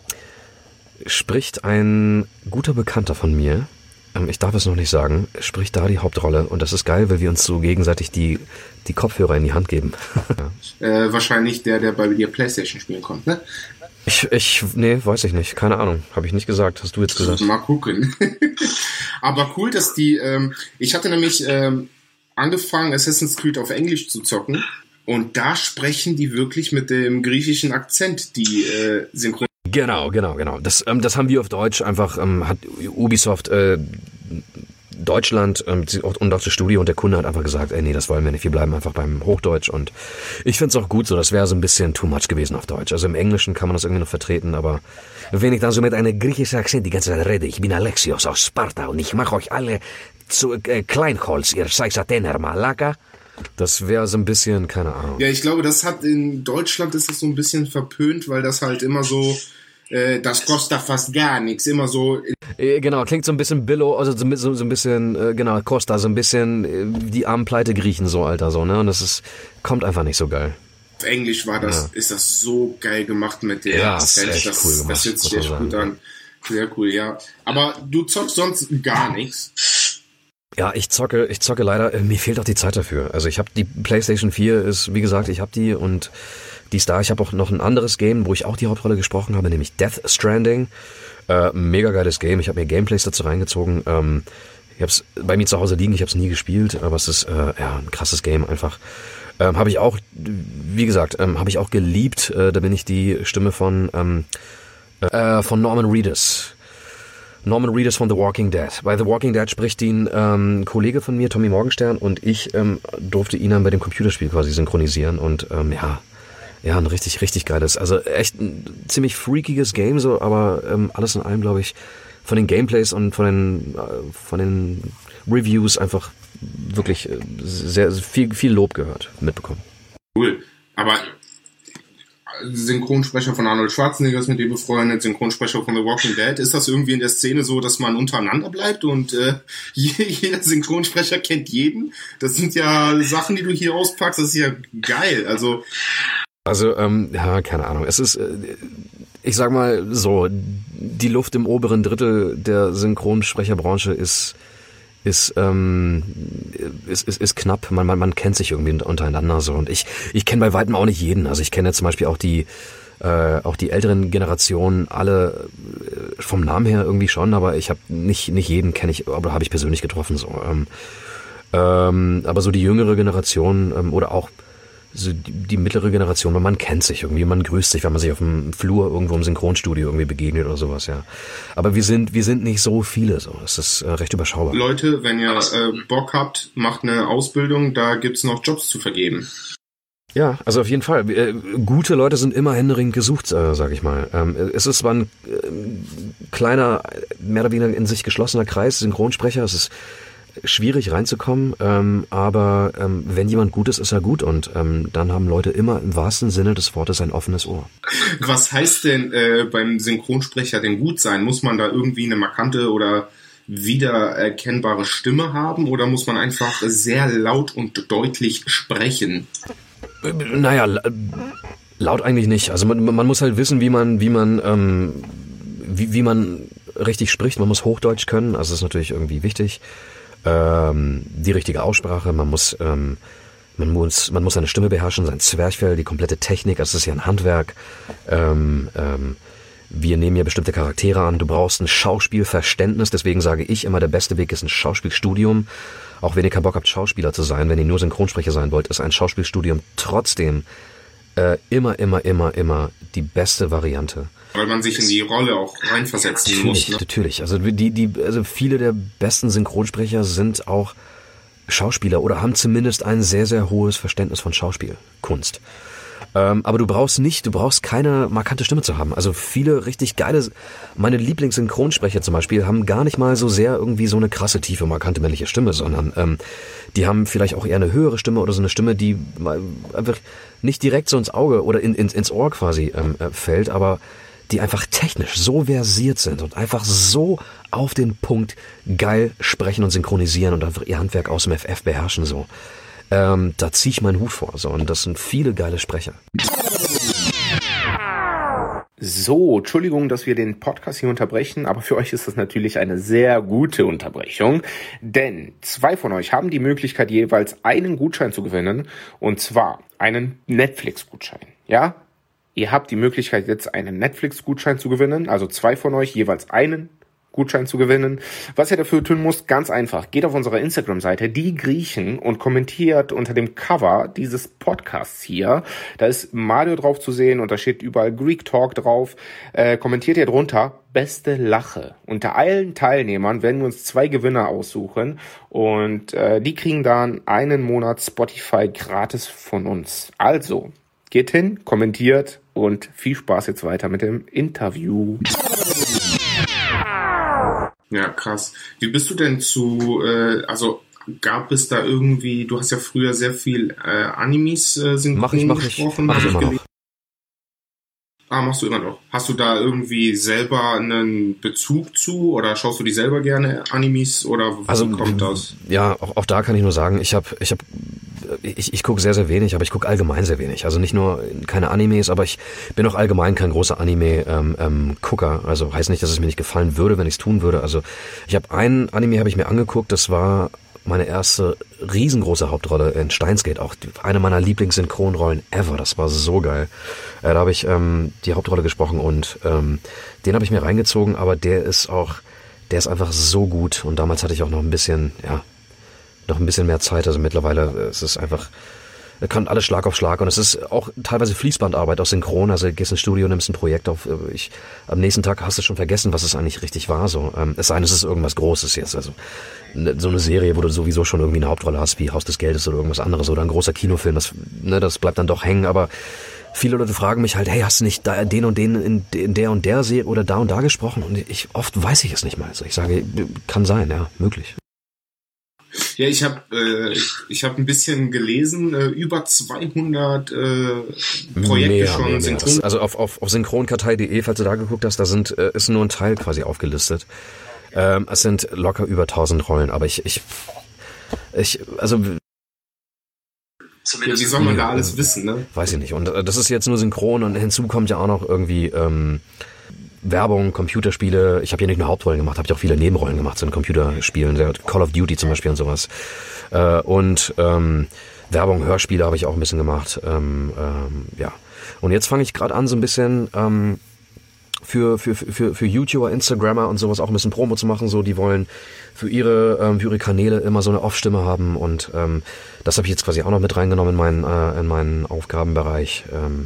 spricht ein guter Bekannter von mir, ähm, ich darf es noch nicht sagen, spricht da die Hauptrolle und das ist geil, weil wir uns so gegenseitig die, die Kopfhörer in die Hand geben. ja. äh, wahrscheinlich der, der bei dir PlayStation spielen kommt, ne? Ich, ich, nee, weiß ich nicht. Keine Ahnung. Habe ich nicht gesagt. Hast du jetzt gesagt? Mal gucken. Aber cool, dass die, ähm, ich hatte nämlich ähm, angefangen, Assassin's Creed auf Englisch zu zocken und da sprechen die wirklich mit dem griechischen Akzent, die äh, Synchron. Genau, genau, genau. Das, ähm, das haben wir auf Deutsch einfach, ähm, hat Ubisoft, äh, Deutschland ähm, und auch das Studio und der Kunde hat einfach gesagt, ey, nee, das wollen wir nicht, wir bleiben einfach beim Hochdeutsch und ich find's auch gut so, das wäre so ein bisschen too much gewesen auf Deutsch. Also im Englischen kann man das irgendwie noch vertreten, aber wenn ich dann so mit einem griechischen Akzent die ganze Zeit rede, ich bin Alexios aus Sparta und ich mache euch alle zu äh, Kleinholz, ihr seid Athener, Malaka, das wäre so ein bisschen, keine Ahnung. Ja, ich glaube, das hat in Deutschland ist das so ein bisschen verpönt, weil das halt immer so das kostet fast gar nichts, immer so. Genau, klingt so ein bisschen Billo, also so, so, so ein bisschen, genau, Costa, so ein bisschen die armen Pleite-Griechen so, Alter, so, ne, und das ist, kommt einfach nicht so geil. Auf Englisch war das, ja. Ist das so geil gemacht mit der ja, das, echt das, cool gemacht, das hört sich echt gut an. Sehr cool, ja. Aber du zockst sonst gar nichts. Ja, ich zocke, ich zocke leider, mir fehlt auch die Zeit dafür. Also ich habe die PlayStation vier, ist, wie gesagt, ich habe die und die ist da. Ich habe auch noch ein anderes Game, wo ich auch die Hauptrolle gesprochen habe, nämlich Death Stranding. Äh, mega geiles Game. Ich habe mir Gameplays dazu reingezogen. Ähm, ich habe es bei mir zu Hause liegen. Ich habe es nie gespielt, aber es ist äh, ja ein krasses Game einfach. Ähm, habe ich auch, wie gesagt, ähm, habe ich auch geliebt. Äh, da bin ich die Stimme von ähm, äh, von Norman Reedus. Norman Reedus von The Walking Dead. Bei The Walking Dead spricht ihn ähm, ein Kollege von mir, Tommy Morgenstern, und ich ähm, durfte ihn dann bei dem Computerspiel quasi synchronisieren und ähm, ja. Ja, ein richtig, richtig geiles, also echt ein ziemlich freakiges Game, so, aber ähm, alles in allem, glaube ich, von den Gameplays und von den, äh, von den Reviews einfach wirklich äh, sehr, viel, viel Lob gehört, mitbekommen. Cool, aber Synchronsprecher von Arnold Schwarzenegger ist mit dir befreundet, Synchronsprecher von The Walking Dead, ist das irgendwie in der Szene so, dass man untereinander bleibt und äh, jeder Synchronsprecher kennt jeden? Das sind ja Sachen, die du hier auspackst, das ist ja geil, also... Also, ähm, ja, keine Ahnung. Es ist, äh, ich sag mal so, die Luft im oberen Drittel der Synchronsprecherbranche ist, ist, ähm, ist, ist, ist knapp. Man, man, man kennt sich irgendwie untereinander so. Und ich, ich kenne bei weitem auch nicht jeden. Also ich kenne zum Beispiel auch die, äh, auch die älteren Generationen alle äh, vom Namen her irgendwie schon, aber ich habe nicht, nicht jeden kenne ich, aber habe ich persönlich getroffen so. Ähm, ähm, aber so die jüngere Generation ähm, oder auch so die, die mittlere Generation, man kennt sich irgendwie, man grüßt sich, wenn man sich auf dem Flur irgendwo im Synchronstudio irgendwie begegnet oder sowas, ja. Aber wir sind, wir sind nicht so viele, so. Es ist äh, recht überschaubar. Leute, wenn ihr äh, Bock habt, macht eine Ausbildung, da gibt's noch Jobs zu vergeben. Ja, also auf jeden Fall. Äh, gute Leute sind immer händeringend gesucht, äh, sag ich mal. Ähm, es ist zwar ein äh, kleiner, mehr oder weniger in sich geschlossener Kreis, Synchronsprecher, es ist schwierig reinzukommen, ähm, aber ähm, wenn jemand gut ist, ist er gut und ähm, dann haben Leute immer im wahrsten Sinne des Wortes ein offenes Ohr. Was heißt denn äh, beim Synchronsprecher denn gut sein? Muss man da irgendwie eine markante oder wiedererkennbare Stimme haben oder muss man einfach sehr laut und deutlich sprechen? Naja, laut eigentlich nicht. Also man, man muss halt wissen, wie man, wie man, ähm, wie, wie man richtig spricht. Man muss Hochdeutsch können, also das ist natürlich irgendwie wichtig. Ähm, die richtige Aussprache, man muss, ähm, man muss, man muss seine Stimme beherrschen, sein Zwerchfell, die komplette Technik, also es ist ja ein Handwerk. Ähm, ähm, wir nehmen ja bestimmte Charaktere an. Du brauchst ein Schauspielverständnis. Deswegen sage ich immer, der beste Weg ist ein Schauspielstudium. Auch wenn ihr keinen Bock habt, Schauspieler zu sein, wenn ihr nur Synchronsprecher sein wollt, ist ein Schauspielstudium trotzdem äh, immer, immer, immer, immer die beste Variante. Weil man sich in die Rolle auch reinversetzen natürlich, muss. Ne? Natürlich, also die, die, also viele der besten Synchronsprecher sind auch Schauspieler oder haben zumindest ein sehr, sehr hohes Verständnis von Schauspielkunst. Ähm, aber du brauchst nicht, du brauchst keine markante Stimme zu haben. Also viele richtig geile, meine Lieblingssynchronsprecher zum Beispiel, haben gar nicht mal so sehr irgendwie so eine krasse, tiefe, markante männliche Stimme, sondern ähm, die haben vielleicht auch eher eine höhere Stimme oder so eine Stimme, die einfach nicht direkt so ins Auge oder in, ins, ins Ohr quasi ähm, fällt, aber die einfach technisch so versiert sind und einfach so auf den Punkt geil sprechen und synchronisieren und einfach ihr Handwerk aus dem F F beherrschen so. Ähm, da ziehe ich meinen Hut vor. So, und das sind viele geile Sprecher. So, Entschuldigung, dass wir den Podcast hier unterbrechen, aber für euch ist das natürlich eine sehr gute Unterbrechung, denn zwei von euch haben die Möglichkeit, jeweils einen Gutschein zu gewinnen, und zwar einen Netflix-Gutschein, ja? Ihr habt die Möglichkeit, jetzt einen Netflix-Gutschein zu gewinnen, also zwei von euch jeweils einen Gutschein zu gewinnen. Was ihr dafür tun müsst, ganz einfach. Geht auf unsere Instagram-Seite, die Griechen, und kommentiert unter dem Cover dieses Podcasts hier. Da ist Mario drauf zu sehen und da steht überall Greek Talk drauf. Äh, kommentiert ihr drunter, beste Lache. Unter allen Teilnehmern werden wir uns zwei Gewinner aussuchen und äh, die kriegen dann einen Monat Spotify gratis von uns. Also, geht hin, kommentiert und viel Spaß jetzt weiter mit dem Interview. Ja, krass. Wie bist du denn zu, äh, also gab es da irgendwie, du hast ja früher sehr viel äh, Animes äh, synchron mach ich, mach gesprochen. Ich, mach ich immer noch. Ah, machst du immer noch. Hast du da irgendwie selber einen Bezug zu oder schaust du die selber gerne Animes oder wo also, kommt das? Ja, auch, auch da kann ich nur sagen, ich habe, ich habe, ich, ich gucke sehr, sehr wenig, aber ich gucke allgemein sehr wenig. Also nicht nur keine Animes, aber ich bin auch allgemein kein großer Anime-Gucker. Ähm, ähm, also heißt nicht, dass es mir nicht gefallen würde, wenn ich es tun würde. Also ich habe einen Anime, habe ich mir angeguckt, das war meine erste riesengroße Hauptrolle in Steins Gate, auch eine meiner Lieblings-Synchronrollen ever. Das war so geil. Äh, da habe ich ähm, die Hauptrolle gesprochen und ähm, den habe ich mir reingezogen, aber der ist auch, der ist einfach so gut. Und damals hatte ich auch noch ein bisschen, ja, noch ein bisschen mehr Zeit. Also mittlerweile es ist einfach, da kommt alles Schlag auf Schlag und es ist auch teilweise Fließbandarbeit aus Synchron. Also gehst ins Studio, nimmst ein Projekt auf. Ich, am nächsten Tag hast du schon vergessen, was es eigentlich richtig war. So, ähm, es sei denn, es ist irgendwas Großes jetzt. Also so eine Serie, wo du sowieso schon irgendwie eine Hauptrolle hast, wie Haus des Geldes oder irgendwas anderes oder ein großer Kinofilm. Das, ne, das bleibt dann doch hängen. Aber viele Leute fragen mich halt, hey, hast du nicht da, den und den in, in der und der Serie oder da und da gesprochen? Und ich oft weiß ich es nicht mal. Also ich sage, kann sein, ja, möglich. Ja, ich habe äh, ich habe ein bisschen gelesen, äh, über zweihundert äh, Projekte mehr, schon mehr, mehr. synchron. Das, also auf, auf, auf synchronkartei punkt de, falls du da geguckt hast, da sind äh, ist nur ein Teil quasi aufgelistet. Ähm, es sind locker über tausend Rollen, aber ich ich ich also ja, wie soll man da alles wissen, ne? Weiß ich nicht. Und äh, das ist jetzt nur synchron und hinzu kommt ja auch noch irgendwie ähm, Werbung, Computerspiele. Ich habe hier nicht nur Hauptrollen gemacht, habe ich auch viele Nebenrollen gemacht, so in Computerspielen, Call of Duty zum Beispiel und sowas. Äh, und ähm, Werbung, Hörspiele habe ich auch ein bisschen gemacht. Ähm, ähm, ja. Und jetzt fange ich gerade an, so ein bisschen ähm, für, für, für, für YouTuber, Instagrammer und sowas auch ein bisschen Promo zu machen. So, die wollen für ihre, ähm, für ihre Kanäle immer so eine Off-Stimme haben. Und ähm, das habe ich jetzt quasi auch noch mit reingenommen in meinen, äh, in meinen Aufgabenbereich. Ähm,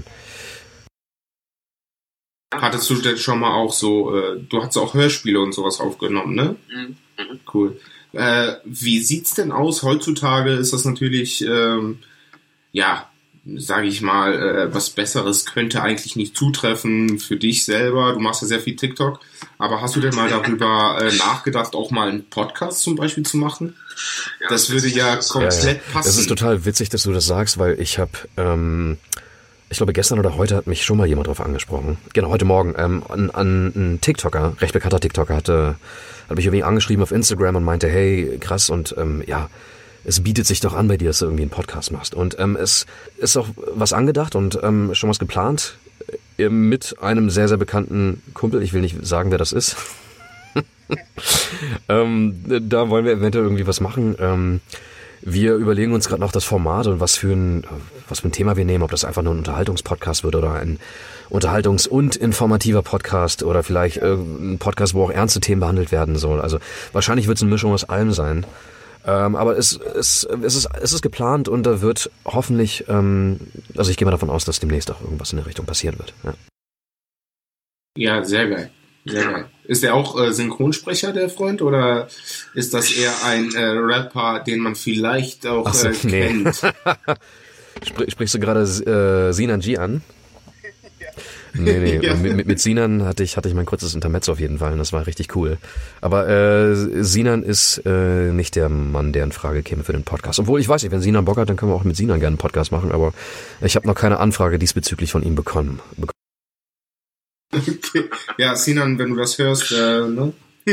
Hattest du denn schon mal auch so, äh, du hast auch Hörspiele und sowas aufgenommen, ne? Mhm. Cool. Äh, wie sieht's denn aus? Heutzutage ist das natürlich, ähm, ja, sage ich mal, äh, was Besseres könnte eigentlich nicht zutreffen für dich selber. Du machst ja sehr viel TikTok. Aber hast du denn mal darüber äh, nachgedacht, auch mal einen Podcast zum Beispiel zu machen? Das würde ja komplett ja, ja. passen. Es ist total witzig, dass du das sagst, weil ich habe... Ähm Ich glaube, gestern oder heute hat mich schon mal jemand drauf angesprochen. Genau, heute Morgen. Ähm, an, an ein TikToker, recht bekannter TikToker, hatte, hat mich irgendwie angeschrieben auf Instagram und meinte, hey, krass, und ähm, ja, es bietet sich doch an bei dir, dass du irgendwie einen Podcast machst. Und ähm, es ist auch was angedacht und ähm, schon was geplant äh, mit einem sehr, sehr bekannten Kumpel. Ich will nicht sagen, wer das ist. ähm, da wollen wir eventuell irgendwie was machen. Ähm, Wir überlegen uns gerade noch das Format und was für ein, was für ein Thema wir nehmen, ob das einfach nur ein Unterhaltungspodcast wird oder ein Unterhaltungs- und informativer Podcast oder vielleicht äh, ein Podcast, wo auch ernste Themen behandelt werden sollen. Also wahrscheinlich wird es eine Mischung aus allem sein. Ähm, aber es, es, es, ist, es ist geplant und da wird hoffentlich, ähm, also ich gehe mal davon aus, dass demnächst auch irgendwas in der Richtung passieren wird. Ja, Ja, sehr geil. Sehr geil. Ist er auch äh, Synchronsprecher, der Freund, oder ist das eher ein äh, Rapper, den man vielleicht auch Ach so, äh, nee. kennt? Spr- Sprichst du gerade äh, Sinan G an? Nee, nee, Ja. mit, mit, mit Sinan hatte ich, hatte ich mein kurzes Intermezzo auf jeden Fall und das war richtig cool. Aber äh, Sinan ist äh, nicht der Mann, der in Frage käme für den Podcast. Obwohl, ich weiß nicht, wenn Sinan Bock hat, dann können wir auch mit Sinan gerne einen Podcast machen, aber ich habe noch keine Anfrage diesbezüglich von ihm bekommen. Okay. Ja, Sinan, wenn du das hörst, äh, ne?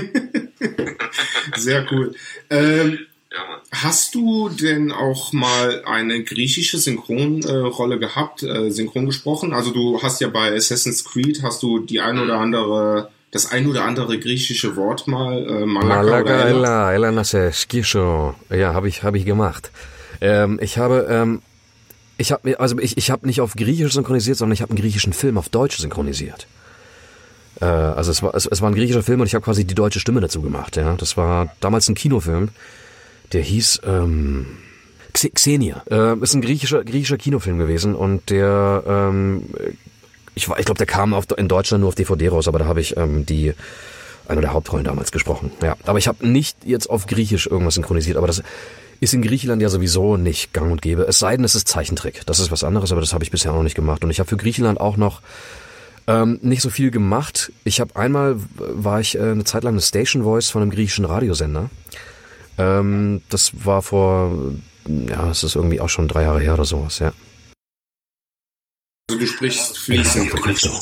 Sehr cool. Ähm, hast du denn auch mal eine griechische Synchronrolle äh, gehabt, äh, synchron gesprochen? Also du hast ja bei Assassin's Creed, hast du die ein oder andere, das ein oder andere griechische Wort mal, äh, Malaka, Malaka, oder Ella? Ella, Ella Nase, Skisho. Ja, habe ich, habe ich gemacht. Ähm, ich habe, ähm, ich habe, also ich, ich habe nicht auf Griechisch synchronisiert, sondern ich habe einen griechischen Film auf Deutsch synchronisiert. Äh, also es war, es, es war ein griechischer Film und ich habe quasi die deutsche Stimme dazu gemacht. Ja, das war damals ein Kinofilm, der hieß ähm, X- Xenia. Äh, ist ein griechischer, griechischer Kinofilm gewesen und der, ähm, ich, war- ich glaube, der kam auf, in Deutschland nur auf D V D raus, aber da habe ich ähm, die eine der Hauptrollen damals gesprochen. Ja, aber ich habe nicht jetzt auf Griechisch irgendwas synchronisiert, aber das ist in Griechenland ja sowieso nicht gang und gäbe. Es sei denn, es ist Zeichentrick. Das ist was anderes, aber das habe ich bisher noch nicht gemacht. Und ich habe für Griechenland auch noch ähm, nicht so viel gemacht. Ich habe einmal, war ich äh, eine Zeit lang eine Station Voice von einem griechischen Radiosender. Ähm, das war vor, ja, es ist irgendwie auch schon drei Jahre her oder sowas, ja. Also du sprichst fließend.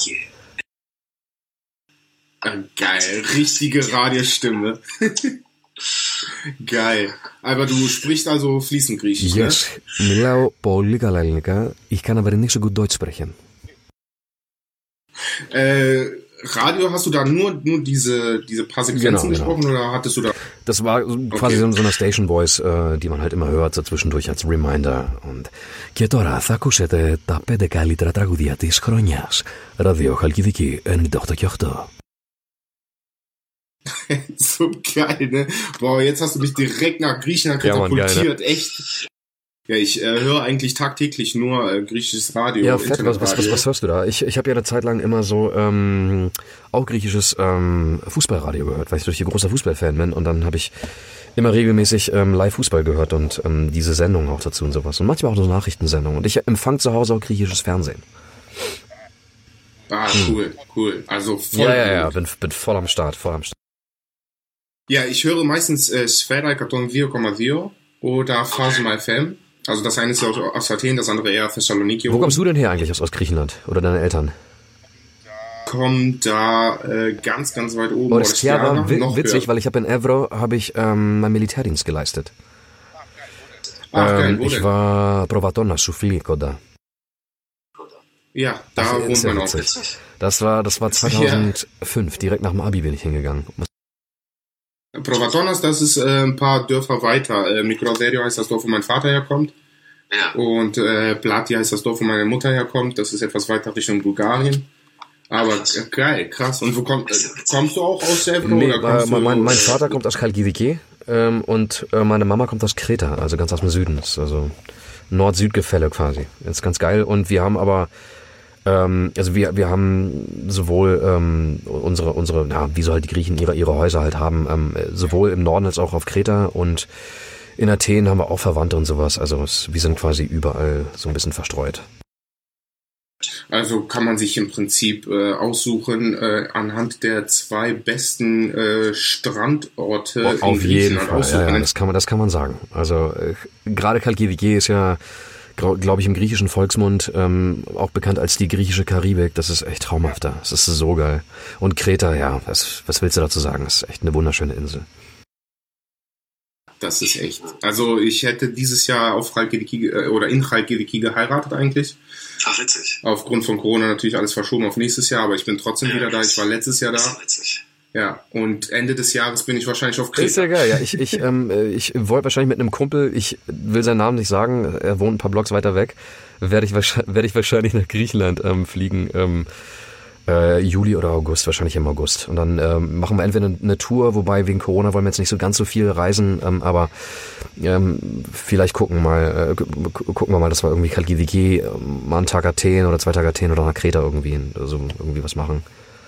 Ah, geil, richtige Radiostimme. Geil. Aber du sprichst also fließend Griechisch, Yes, μιλάω πολύ καλά ελληνικά. Ich kann aber nicht so gut Deutsch sprechen. ne? Äh, Radio, hast du da nur, nur diese, diese paar Sequenzen Genau, gesprochen oder hattest du da... Das war quasi so so eine Station Voice, äh, die man halt immer hört, so zwischendurch als Reminder. Und και τώρα θα ακούσετε τα πέντε καλύτερα τραγουδία της χρονιάς. Ραδίο Χαλκιδική ενενήντα οκτώ και οκτώ. So geil, ne? Boah, jetzt hast du mich direkt nach Griechenland Ja, Mann, katapultiert, geil, ne? echt. Ja, ich äh, höre eigentlich tagtäglich nur äh, griechisches Radio. Ja, fett, was, was, was, was hörst du da? Ich, ich habe ja eine Zeit lang immer so ähm, auch griechisches ähm, Fußballradio gehört, weil ich durch großer Fußballfan bin. Und dann habe ich immer regelmäßig ähm, Live-Fußball gehört und ähm, diese Sendungen auch dazu und sowas. Und manchmal auch so Nachrichtensendungen. Und ich empfang zu Hause auch griechisches Fernsehen. Ah, cool, cool. Also voll Ja, ja, gut. ja, bin, bin voll am Start, voll am Start. Ja, ich höre meistens äh, Sfera εκατόν δύο κόμμα δύο oder Phasma F M. Also das eine ist ja aus, aus Athen, das andere eher Thessaloniki. Wo kommst du denn her eigentlich aus, aus Griechenland? Oder deine Eltern? Kommt da äh, ganz, ganz weit oben. Oh, das ist ja Orestiana, wi- noch witzig, höher. weil ich habe in Evro habe ich ähm, meinen Militärdienst geleistet. Ach, geil, Ähm, wo ich denn? war Provatonas, Soufli, Koda. Ja, da Das ist wohnt ja man auch. witzig. Das war, das war zweitausendfünf, direkt nach dem Abi bin ich hingegangen. Provatonas, das ist äh, ein paar Dörfer weiter. Äh, Mikroserio heißt das Dorf, wo mein Vater herkommt. Ja. Und äh, Plati heißt das Dorf, wo meine Mutter herkommt. Das ist etwas weiter Richtung Bulgarien. Aber äh, geil, krass. Und wo kommt, äh, kommst du auch aus Evro? Nee, oder äh, kommst du, mein, mein äh, Vater kommt aus Chalkidiki ähm, und äh, meine Mama kommt aus Kreta, also ganz aus dem Süden. Das ist also Nord-Süd-Gefälle quasi. Das ist ganz geil. Und wir haben aber ähm, also wir wir haben sowohl ähm, unsere unsere ja, wie so halt die Griechen ihre ihre Häuser halt haben, ähm, sowohl im Norden als auch auf Kreta, und in Athen haben wir auch Verwandte und sowas. Also es, wir sind quasi überall so ein bisschen verstreut. Also kann man sich im Prinzip äh, aussuchen äh, anhand der zwei besten äh, Strandorte in Auf jeden Griechenland Fall, aussuchen. ja, ja, das kann man, das kann man sagen. Also äh, gerade Chalkidiki ist ja, glaube ich, im griechischen Volksmund ähm, auch bekannt als die griechische Karibik. Das ist echt traumhaft da. Das ist so geil. Und Kreta, ja, was, was willst du dazu sagen? Das ist echt eine wunderschöne Insel. Das ist echt. Also ich hätte dieses Jahr auf Chalkidiki äh, oder in Chalkidiki geheiratet eigentlich. Ach, witzig. Aufgrund von Corona natürlich alles verschoben auf nächstes Jahr, aber ich bin trotzdem Ja, wieder da. das- Ich war letztes Jahr Das da. ist witzig. Ja, und Ende des Jahres bin ich wahrscheinlich auf Kreta. Ist ja geil, ja. Ich, ich, ähm, ich wollte wahrscheinlich mit einem Kumpel, ich will seinen Namen nicht sagen, er wohnt ein paar Blocks weiter weg, werde ich, werd ich wahrscheinlich nach Griechenland ähm, fliegen, ähm, äh, Juli oder August, wahrscheinlich im August. Und dann ähm, machen wir entweder eine, eine Tour, wobei wegen Corona wollen wir jetzt nicht so ganz so viel reisen, ähm, aber ähm, vielleicht gucken mal, äh, gucken wir mal, dass wir irgendwie Chalkidiki, ähm, mal einen Tag Athen oder zwei Tage Athen oder nach Kreta irgendwie, also irgendwie was machen.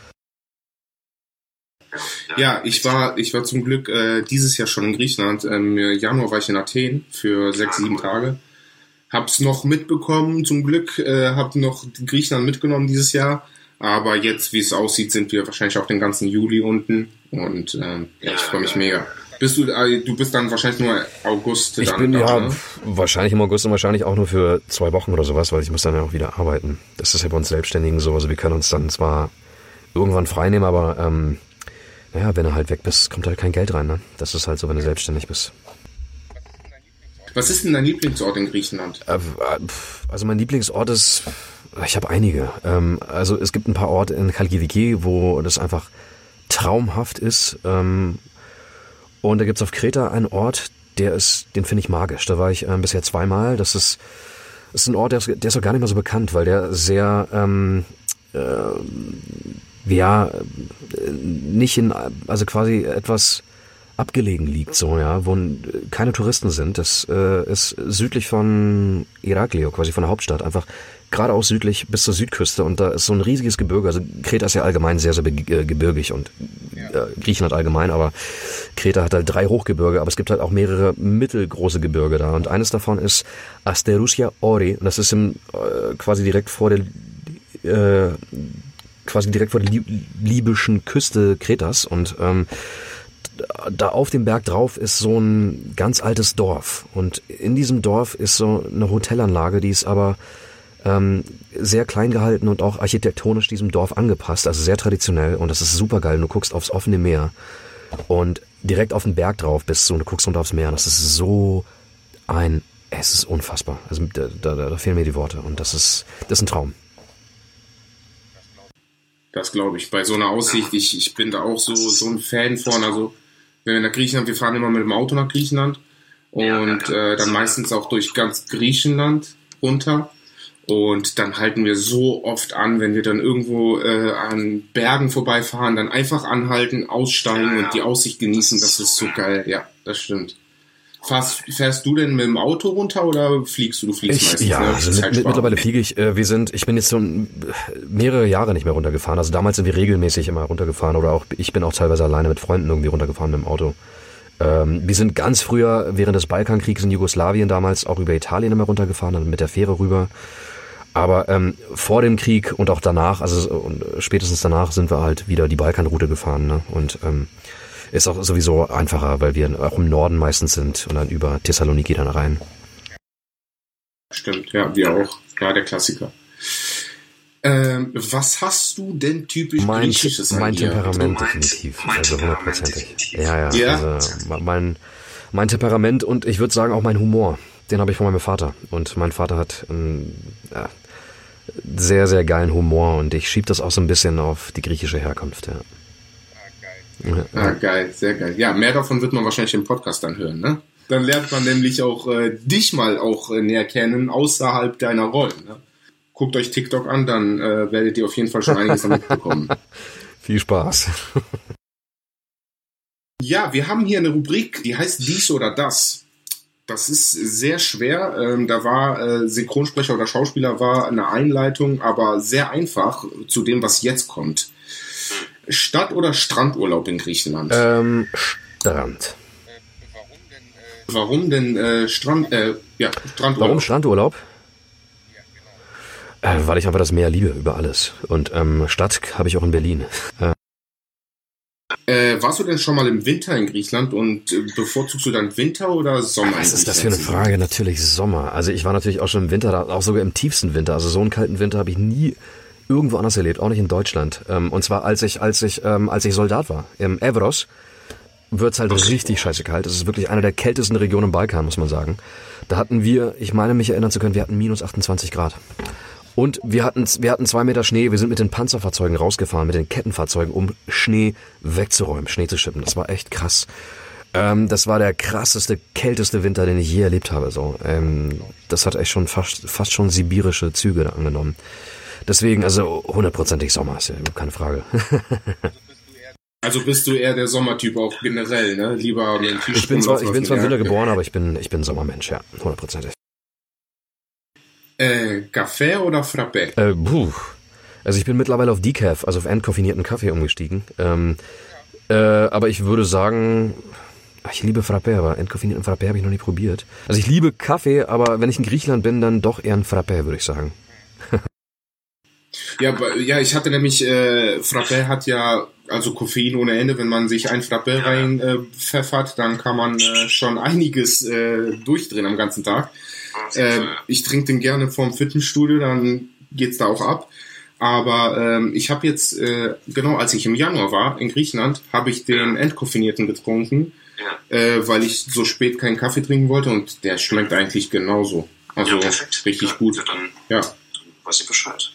Ja, ich war, ich war zum Glück äh, dieses Jahr schon in Griechenland. Im Januar war ich in Athen für sechs, sieben Tage. Hab's noch mitbekommen, zum Glück, äh, hab noch Griechenland mitgenommen dieses Jahr. Aber jetzt, wie es aussieht, sind wir wahrscheinlich auch den ganzen Juli unten. Und ähm, ja, ich freue mich mega. Bist du, äh, du bist dann wahrscheinlich nur August ich dann bin, da, ja, ne? wahrscheinlich im August und wahrscheinlich auch nur für zwei Wochen oder sowas, weil ich muss dann ja auch wieder arbeiten. Das ist ja bei uns Selbstständigen so. Also wir können uns dann zwar irgendwann freinehmen, aber ähm, naja, wenn du halt weg bist, kommt halt kein Geld rein, ne? Das ist halt so, wenn du selbstständig bist. Was ist denn dein Lieblingsort in Griechenland? Also mein Lieblingsort ist, ich habe einige. Also es gibt ein paar Orte in Chalkidiki, wo das einfach traumhaft ist. Und da gibt's auf Kreta einen Ort, der ist, den finde ich magisch. Da war ich bisher zweimal. Das ist, das ist ein Ort, der ist, der ist auch gar nicht mehr so bekannt, weil der sehr ähm, äh, ja, nicht in, also quasi etwas abgelegen liegt, so, ja, wo keine Touristen sind. Das äh, ist südlich von Iraklio, quasi von der Hauptstadt, einfach geradeaus südlich bis zur Südküste und da ist so ein riesiges Gebirge. Also Kreta ist ja allgemein sehr, sehr gebirgig und äh, Griechenland allgemein, aber Kreta hat halt drei Hochgebirge, aber es gibt halt auch mehrere mittelgroße Gebirge da und eines davon ist Asterousia Ori und das ist im, äh, quasi direkt vor der äh, quasi direkt vor der libyschen Küste Kretas und ähm, da auf dem Berg drauf ist so ein ganz altes Dorf und in diesem Dorf ist so eine Hotelanlage, die ist aber ähm, sehr klein gehalten und auch architektonisch diesem Dorf angepasst, also sehr traditionell und das ist super geil. Du guckst aufs offene Meer und direkt auf den Berg drauf bist du und du guckst runter aufs Meer und das ist so ein, es ist unfassbar. Also da, da, da fehlen mir die Worte und das ist, das ist ein Traum. Das glaube ich. Bei so einer Aussicht, ich, ich bin da auch so, so ein Fan von. Also, wenn wir nach Griechenland, wir fahren immer mit dem Auto nach Griechenland und äh, dann meistens auch durch ganz Griechenland runter. Und dann halten wir so oft an, wenn wir dann irgendwo äh, an Bergen vorbeifahren, dann einfach anhalten, aussteigen und die Aussicht genießen. Das ist so geil. Ja, das stimmt. Fährst, fährst du denn mit dem Auto runter oder fliegst du? Du fliegst ich, meistens. Ja, ne? also mit, mit, mittlerweile fliege ich. Äh, wir sind, ich bin jetzt so mehrere Jahre nicht mehr runtergefahren. Also damals sind wir regelmäßig immer runtergefahren oder auch ich bin auch teilweise alleine mit Freunden irgendwie runtergefahren mit dem Auto. Ähm, wir sind ganz früher während des Balkankriegs in Jugoslawien damals auch über Italien immer runtergefahren, dann mit der Fähre rüber. Aber ähm, vor dem Krieg und auch danach, also und spätestens danach sind wir halt wieder die Balkanroute gefahren, ne? Und ähm, ist auch sowieso einfacher, weil wir auch im Norden meistens sind und dann über Thessaloniki dann rein. Stimmt, ja, wir auch. Ja, der Klassiker. Ähm, was hast du denn typisch mein, Griechisches Mein an dir? Temperament definitiv, also hundertprozentig. Ja, ja, ja? also mein, mein Temperament und ich würde sagen auch mein Humor, den habe ich von meinem Vater. Und mein Vater hat einen ja, sehr, sehr geilen Humor und ich schiebe das auch so ein bisschen auf die griechische Herkunft, ja. Ja, ah, geil, sehr geil. Ja, mehr davon wird man wahrscheinlich im Podcast dann hören, ne? Dann lernt man nämlich auch äh, dich mal auch äh, näher kennen, außerhalb deiner Rollen, ne? Guckt euch TikTok an, dann äh, werdet ihr auf jeden Fall schon einiges damit bekommen. Viel Spaß. Ja, wir haben hier eine Rubrik, die heißt Dies oder Das. Das ist sehr schwer. Ähm, da war äh, Synchronsprecher oder Schauspieler war eine Einleitung, aber sehr einfach zu dem, was jetzt kommt. Stadt- oder Strandurlaub in Griechenland? Ähm, Strand. Warum denn äh, Strand, äh, ja, Strandurlaub? Warum Strandurlaub? Äh, weil ich einfach das Meer liebe über alles. Und ähm, Stadt habe ich auch in Berlin. Äh. Äh, warst du denn schon mal im Winter in Griechenland und äh, bevorzugst du dann Winter oder Sommer? Was ist das für eine Frage? Natürlich Sommer. Also ich war natürlich auch schon im Winter, auch sogar im tiefsten Winter. Also so einen kalten Winter habe ich nie irgendwo anders erlebt, auch nicht in Deutschland. Ähm, und zwar als ich, als ich, ähm, als ich Soldat war. Im Evros wird's halt richtig scheiße kalt. Das ist wirklich eine der kältesten Regionen im Balkan, muss man sagen. Da hatten wir, ich meine mich erinnern zu können, wir hatten minus achtundzwanzig Grad. Und wir hatten, wir hatten zwei Meter Schnee, wir sind mit den Panzerfahrzeugen rausgefahren, mit den Kettenfahrzeugen, um Schnee wegzuräumen, Schnee zu schippen. Das war echt krass. Ähm, das war der krasseste, kälteste Winter, den ich je erlebt habe. So, ähm, das hat echt schon fast, fast schon sibirische Züge da angenommen. Deswegen, also hundertprozentig Sommer, ist ja keine Frage. Also bist du eher der Sommertyp auch generell, ne? Lieber mit dem Ich bin zwar, ich bin zwar im Winter geboren, aber ich bin, ich bin Sommermensch, ja, hundertprozentig. Äh, Kaffee oder Frappé? Äh, puh. Also ich bin mittlerweile auf Decaf, also auf entkoffinierten Kaffee umgestiegen. Ähm, äh, aber ich würde sagen, ich liebe Frappé, aber entkoffinierten Frappé habe ich noch nie probiert. Also ich liebe Kaffee, aber wenn ich in Griechenland bin, dann doch eher ein Frappé, würde ich sagen. Ja, ja, ich hatte nämlich, äh, Frappé hat ja, also Koffein ohne Ende, wenn man sich ein Frappé rein äh, pfeffert, dann kann man äh, schon einiges äh, durchdrehen am ganzen Tag. Äh, ich trinke den gerne vorm Fitnessstudio, dann geht's da auch ab. Aber ähm, ich habe jetzt, äh, genau als ich im Januar war in Griechenland, habe ich den entkoffinierten getrunken, ja. äh, weil ich so spät keinen Kaffee trinken wollte und der schmeckt eigentlich genauso. Also ja, richtig ja, gut. Dann, ja. Dann weiß ich Bescheid.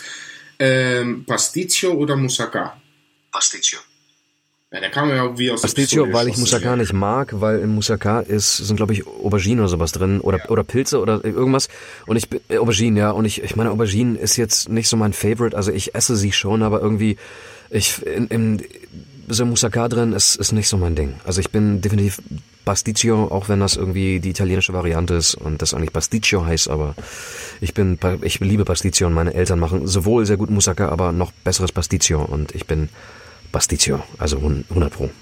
Ähm, Pasticcio oder Moussaka? Pasticcio. Ja, der kam ja wie aus Pasticcio, weil ich Moussaka nicht mag, weil im Moussaka ist, sind glaube ich Auberginen oder sowas drin oder ja. oder Pilze oder irgendwas und ich äh, Auberginen, ja, und ich ich meine Auberginen ist jetzt nicht so mein Favorite, also ich esse sie schon, aber irgendwie ich in, in so Moussaka drin ist ist nicht so mein Ding. Also ich bin definitiv Pasticcio, auch wenn das irgendwie die italienische Variante ist und das eigentlich Pasticcio heißt, aber ich bin ich liebe Pasticcio und meine Eltern machen sowohl sehr gut Moussaka, aber noch besseres Pasticcio und ich bin Pasticcio, also hundert Pro.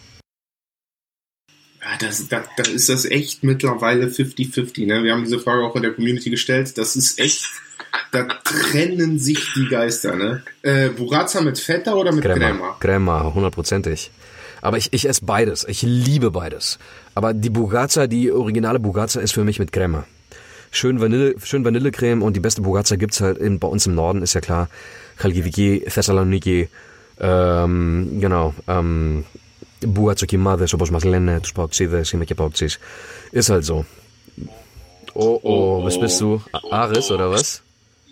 Ja, das, da, da ist das echt mittlerweile fünfzig fünfzig, ne? Wir haben diese Frage auch in der Community gestellt. Das ist echt, da trennen sich die Geister, ne? Äh, Burrata mit Feta oder mit Crema? Crema, Crema, hundertprozentig. Aber ich, ich esse beides. Ich liebe beides. Aber die Burrata, die originale Burrata ist für mich mit Crema. Schön Vanille, schön Vanillecreme und die beste Burrata gibt's halt in, bei uns im Norden, ist ja klar. Chalkidiki, Thessaloniki, Ähm, genau, ähm, Μπουατσοκιμάδες όπως μας λένε τους Παοξίδες, είμαι και Παοξής. Ist halt so. Oh, oh, was bist du? Aris oder was?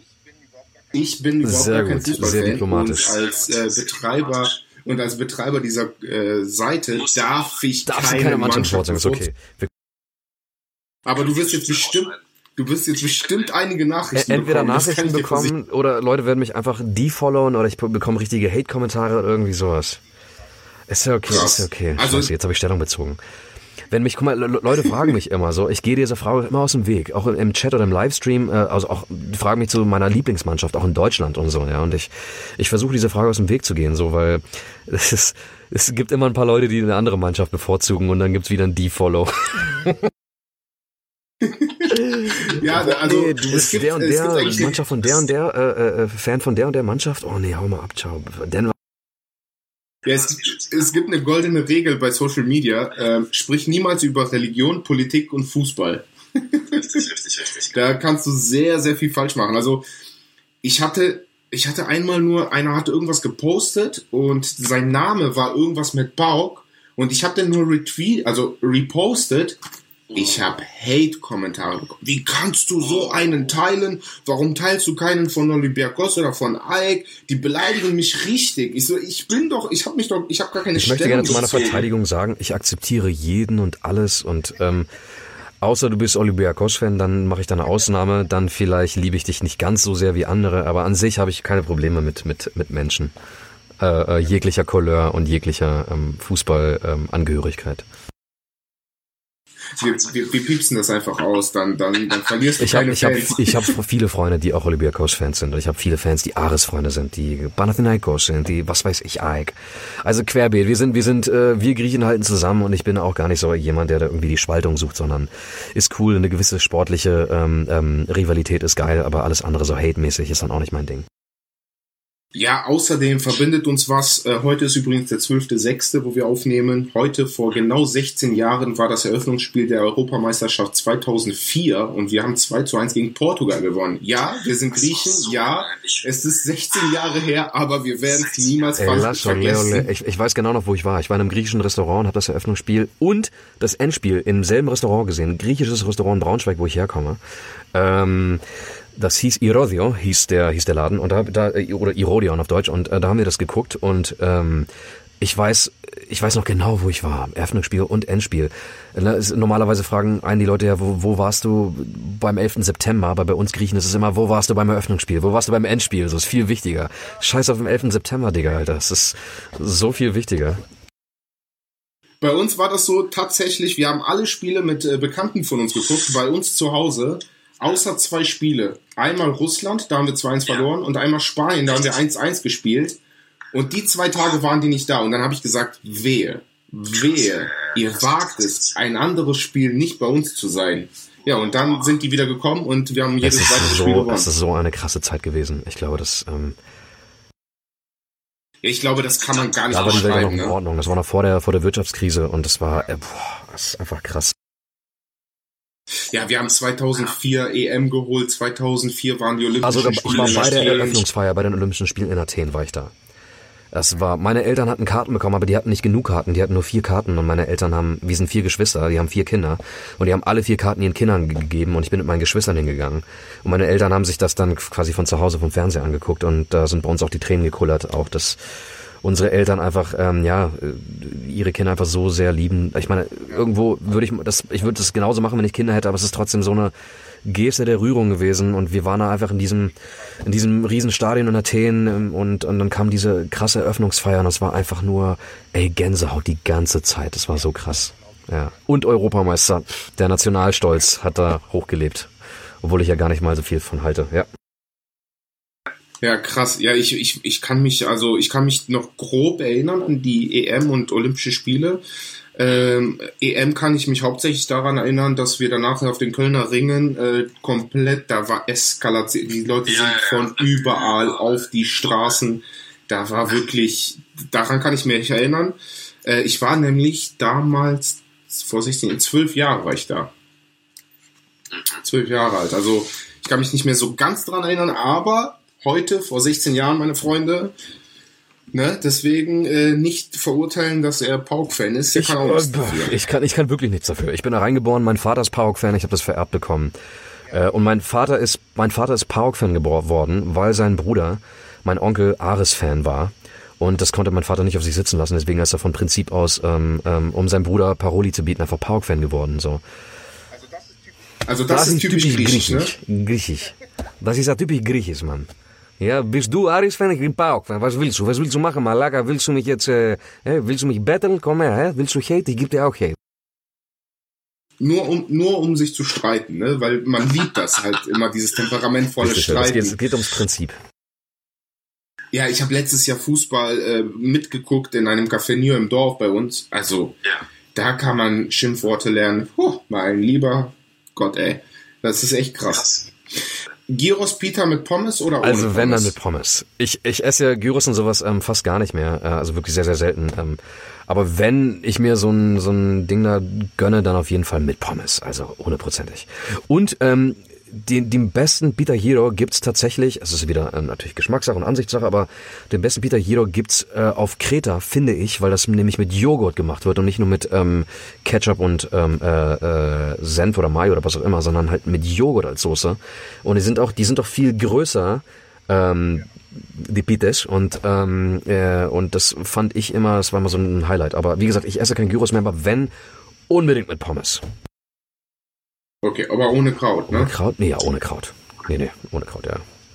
Ich bin überhaupt sehr kein gut, sehr diplomatisch. Und als äh, Betreiber und als Betreiber dieser äh, Seite darf ich Darfst keine, keine Mannschaft Mannschaft sagen, ist okay. Wir Aber du wirst jetzt bestimmt Du wirst jetzt bestimmt einige Nachrichten Entweder bekommen. Nachrichten bekommen oder Leute werden mich einfach defollowen oder ich bekomme richtige Hate-Kommentare oder irgendwie sowas. Ist ja okay, Krass. ist ja okay. Also, Scheiße, jetzt habe ich Stellung bezogen. Wenn mich, guck mal, Leute fragen mich immer so, ich gehe dieser Frage immer aus dem Weg, auch im Chat oder im Livestream, also auch, die fragen mich zu meiner Lieblingsmannschaft, auch in Deutschland und so, ja, und ich, ich versuche diese Frage aus dem Weg zu gehen, so, weil es ist, es gibt immer ein paar Leute, die eine andere Mannschaft bevorzugen und dann gibt's wieder ein Defollow. Ja, also nee, du bist gibt, der und der Mannschaft von der und der äh, äh, Fan von der und der Mannschaft. Oh nee, hau mal ab, ciao. Denver. Ja, es, es gibt eine goldene Regel bei Social Media. Äh, sprich niemals über Religion, Politik und Fußball. Richtig, richtig, richtig. Da kannst du sehr, sehr viel falsch machen. Also ich hatte, ich hatte einmal nur, einer hatte irgendwas gepostet und sein Name war irgendwas mit Bauk und ich habe dann nur retweet, also repostet. Ich habe Hate-Kommentare bekommen. Wie kannst du so einen teilen? Warum teilst du keinen von Olympiakos oder von Aik? Die beleidigen mich richtig. Ich so, ich bin doch, ich habe mich doch, ich habe gar keine Ich Stellung. möchte gerne zu meiner Verteidigung sagen, ich akzeptiere jeden und alles und ähm, außer du bist Olympiakos-Fan, dann mache ich da eine Ausnahme. Dann vielleicht liebe ich dich nicht ganz so sehr wie andere, aber an sich habe ich keine Probleme mit mit mit Menschen äh, äh, jeglicher Couleur und jeglicher ähm, Fußballangehörigkeit. Ähm, Wir, wir, wir piepsen das einfach aus, dann, dann, dann verlierst du ich hab, keine ich hab, Fans. Ich habe viele Freunde, die auch Olympiakos-Fans sind. Und ich habe viele Fans, die Ares-Freunde sind, die Panathinaikos sind, die, was weiß ich, Aik. Also querbeet. Wir sind, wir sind, äh, wir Griechen halten zusammen und ich bin auch gar nicht so jemand, der da irgendwie die Spaltung sucht, sondern ist cool, eine gewisse sportliche ähm, ähm, Rivalität ist geil, aber alles andere so hate-mäßig ist dann auch nicht mein Ding. Ja, außerdem verbindet uns was. Äh, heute ist übrigens der zwölfter sechster, wo wir aufnehmen. Heute vor genau sechzehn Jahren war das Eröffnungsspiel der Europameisterschaft zweitausendvier und wir haben zwei zu eins gegen Portugal gewonnen. Ja, wir sind Griechen, ja, es ist sechzehn Jahre her, aber wir werden es niemals Ey, lass schon, vergessen. Leo, ich, ich weiß genau noch, wo ich war. Ich war in einem griechischen Restaurant und habe das Eröffnungsspiel und das Endspiel im selben Restaurant gesehen. Ein griechisches Restaurant in Braunschweig, wo ich herkomme. Ähm... das hieß Irodio, hieß der, hieß der Laden, und da, da oder Irodion auf Deutsch, und äh, da haben wir das geguckt, und ähm, ich weiß, ich weiß noch genau, wo ich war. Eröffnungsspiel und Endspiel. Normalerweise fragen einen die Leute ja, wo, wo warst du beim elften September? Aber bei uns Griechen ist es immer, wo warst du beim Eröffnungsspiel? Wo warst du beim Endspiel? Das ist viel wichtiger. Scheiß auf den elften September, Digga, Alter. Das ist so viel wichtiger. Bei uns war das so tatsächlich, wir haben alle Spiele mit äh, Bekannten von uns geguckt, bei uns zu Hause, außer zwei Spiele. Einmal Russland, da haben wir zwei eins verloren, und einmal Spanien, da haben wir eins eins gespielt. Und die zwei Tage waren die nicht da. Und dann habe ich gesagt, wehe, wehe, ihr wagt es, ein anderes Spiel nicht bei uns zu sein. Ja, und dann sind die wieder gekommen und wir haben jedes weitere Spiel gewonnen. Das ist so eine krasse Zeit gewesen. Ich glaube, das... Ähm ich glaube, das kann man gar nicht beschreiben. Aber die war noch in ne? Ordnung. Das war noch vor der, vor der Wirtschaftskrise, und das war... Äh, boah, das ist einfach krass. Ja, wir haben zweitausendvier E M geholt, zweitausendvier waren die Olympischen also, Spiele. Also ich war bei der Eröffnungsfeier bei den Olympischen Spielen in Athen, war ich da. Das war, meine Eltern hatten Karten bekommen, aber die hatten nicht genug Karten, die hatten nur vier Karten, und meine Eltern haben, wir sind vier Geschwister, die haben vier Kinder, und die haben alle vier Karten ihren Kindern gegeben, und ich bin mit meinen Geschwistern hingegangen, und meine Eltern haben sich das dann quasi von zu Hause vom Fernseher angeguckt, und da sind bei uns auch die Tränen gekullert, auch dass unsere Eltern einfach, ähm, ja, ihre Kinder einfach so sehr lieben. Ich meine, irgendwo würde ich das, ich würde das genauso machen, wenn ich Kinder hätte, aber es ist trotzdem so eine Geste der Rührung gewesen, und wir waren da einfach in diesem in diesem Riesenstadion in Athen, und, und dann kam diese krasse Eröffnungsfeier, und das war einfach nur, ey, Gänsehaut die ganze Zeit, das war so krass. Ja. Und Europameister, der Nationalstolz hat da hochgelebt, obwohl ich ja gar nicht mal so viel von halte, ja. Ja, krass. Ja, ich, ich, ich kann mich, also ich kann mich noch grob erinnern an die E M und Olympische Spiele. Ähm, E M kann ich mich hauptsächlich daran erinnern, dass wir danach auf den Kölner Ringen äh, komplett, da war Eskalation, die Leute sind von überall auf die Straßen, da war wirklich, daran kann ich mich erinnern. Äh, ich war nämlich damals, vor sechzehn, zwölf Jahre war ich da. Zwölf Jahre alt, also ich kann mich nicht mehr so ganz dran erinnern, aber heute, vor sechzehn Jahren, meine Freunde, ne, deswegen äh, nicht verurteilen, dass er Pauk-Fan ist. Der ich, kann auch was dafür. Ich kann, ich kann wirklich nichts dafür. Ich bin da reingeboren, mein Vater ist Pauk-Fan, ich habe das vererbt bekommen. Äh, und mein Vater ist, mein Vater ist Pauk-Fan geworden, weil sein Bruder, mein Onkel, Ares-Fan war. Und das konnte mein Vater nicht auf sich sitzen lassen, deswegen ist er von Prinzip aus, ähm, ähm, um seinem Bruder Paroli zu bieten, einfach Pauk-Fan geworden. So. Also das, das ist typisch, typisch griechisch, griechisch, ne? Griechisch. Das ist ja typisch griechisch, Mann. Ja, bist du Aris-Fan? Ich bin Pauk-Fan. Was willst du? Was willst du machen, Malaka? Willst du mich jetzt, äh, willst du mich betteln? Komm her, hä? Willst du Hate? Ich gebe dir auch Hate. Nur um, nur um sich zu streiten, ne? Weil man liebt das halt immer, dieses temperamentvolle Streiten. Es geht, geht ums Prinzip. Ja, ich habe letztes Jahr Fußball äh, mitgeguckt in einem Café im Dorf bei uns. Also, ja. Da kann man Schimpfworte lernen. Oh, mein lieber Gott, ey. Das ist echt krass. Gyros Pita mit Pommes oder ohne Also Pommes? wenn, dann mit Pommes. Ich, ich esse ja Gyros und sowas ähm, fast gar nicht mehr, äh, also wirklich sehr, sehr selten. Ähm, aber wenn ich mir so ein, so ein Ding da gönne, dann auf jeden Fall mit Pommes, also hundertprozentig. Und ähm, den, den besten Pita Gyro gibt's tatsächlich, es ist wieder äh, natürlich Geschmackssache und Ansichtssache, aber den besten Pita Gyro gibt's äh, auf Kreta, finde ich, weil das nämlich mit Joghurt gemacht wird und nicht nur mit ähm, Ketchup und ähm, äh, äh, Senf oder Mayo oder was auch immer, sondern halt mit Joghurt als Soße. Und die sind auch, die sind auch viel größer, ähm, die Pites, und ähm, äh, und das fand ich immer, das war immer so ein Highlight. Aber wie gesagt, ich esse kein Gyros mehr, aber wenn, unbedingt mit Pommes. Okay, aber ohne Kraut, ne? Ohne Kraut? Nee, ja, ohne Kraut. Nee, nee, ohne Kraut, ja.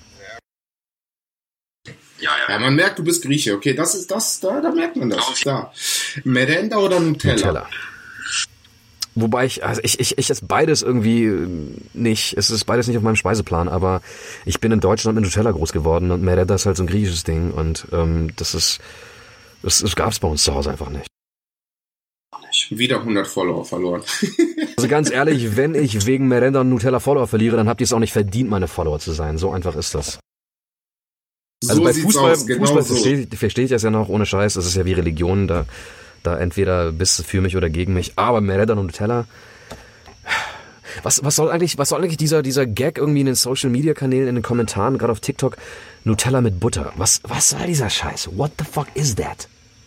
Ja, ja. Ja, man merkt, du bist Grieche. Okay, das ist das, da, da merkt man das. Da. Merenda oder Nutella? Nutella. Wobei ich, also ich, ich, ich esse beides irgendwie nicht. Es ist beides nicht auf meinem Speiseplan, aber ich bin in Deutschland mit Nutella groß geworden, und Merenda ist halt so ein griechisches Ding, und ähm, das ist, das, das gab's bei uns zu Hause einfach nicht. Wieder hundert Follower verloren. Also ganz ehrlich, wenn ich wegen Merenda und Nutella Follower verliere, dann habt ihr es auch nicht verdient, meine Follower zu sein. So einfach ist das. Also so bei Fußball, aus, genau Fußball so. verstehe ich, verstehe ich das ja noch, ohne Scheiß. Das ist ja wie Religion, da, da entweder bist du für mich oder gegen mich. Aber Merenda und Nutella, was, was soll eigentlich, was soll eigentlich dieser, dieser Gag irgendwie in den Social Media Kanälen, in den Kommentaren, gerade auf TikTok, Nutella mit Butter? Was, was soll dieser Scheiß? What the fuck is that?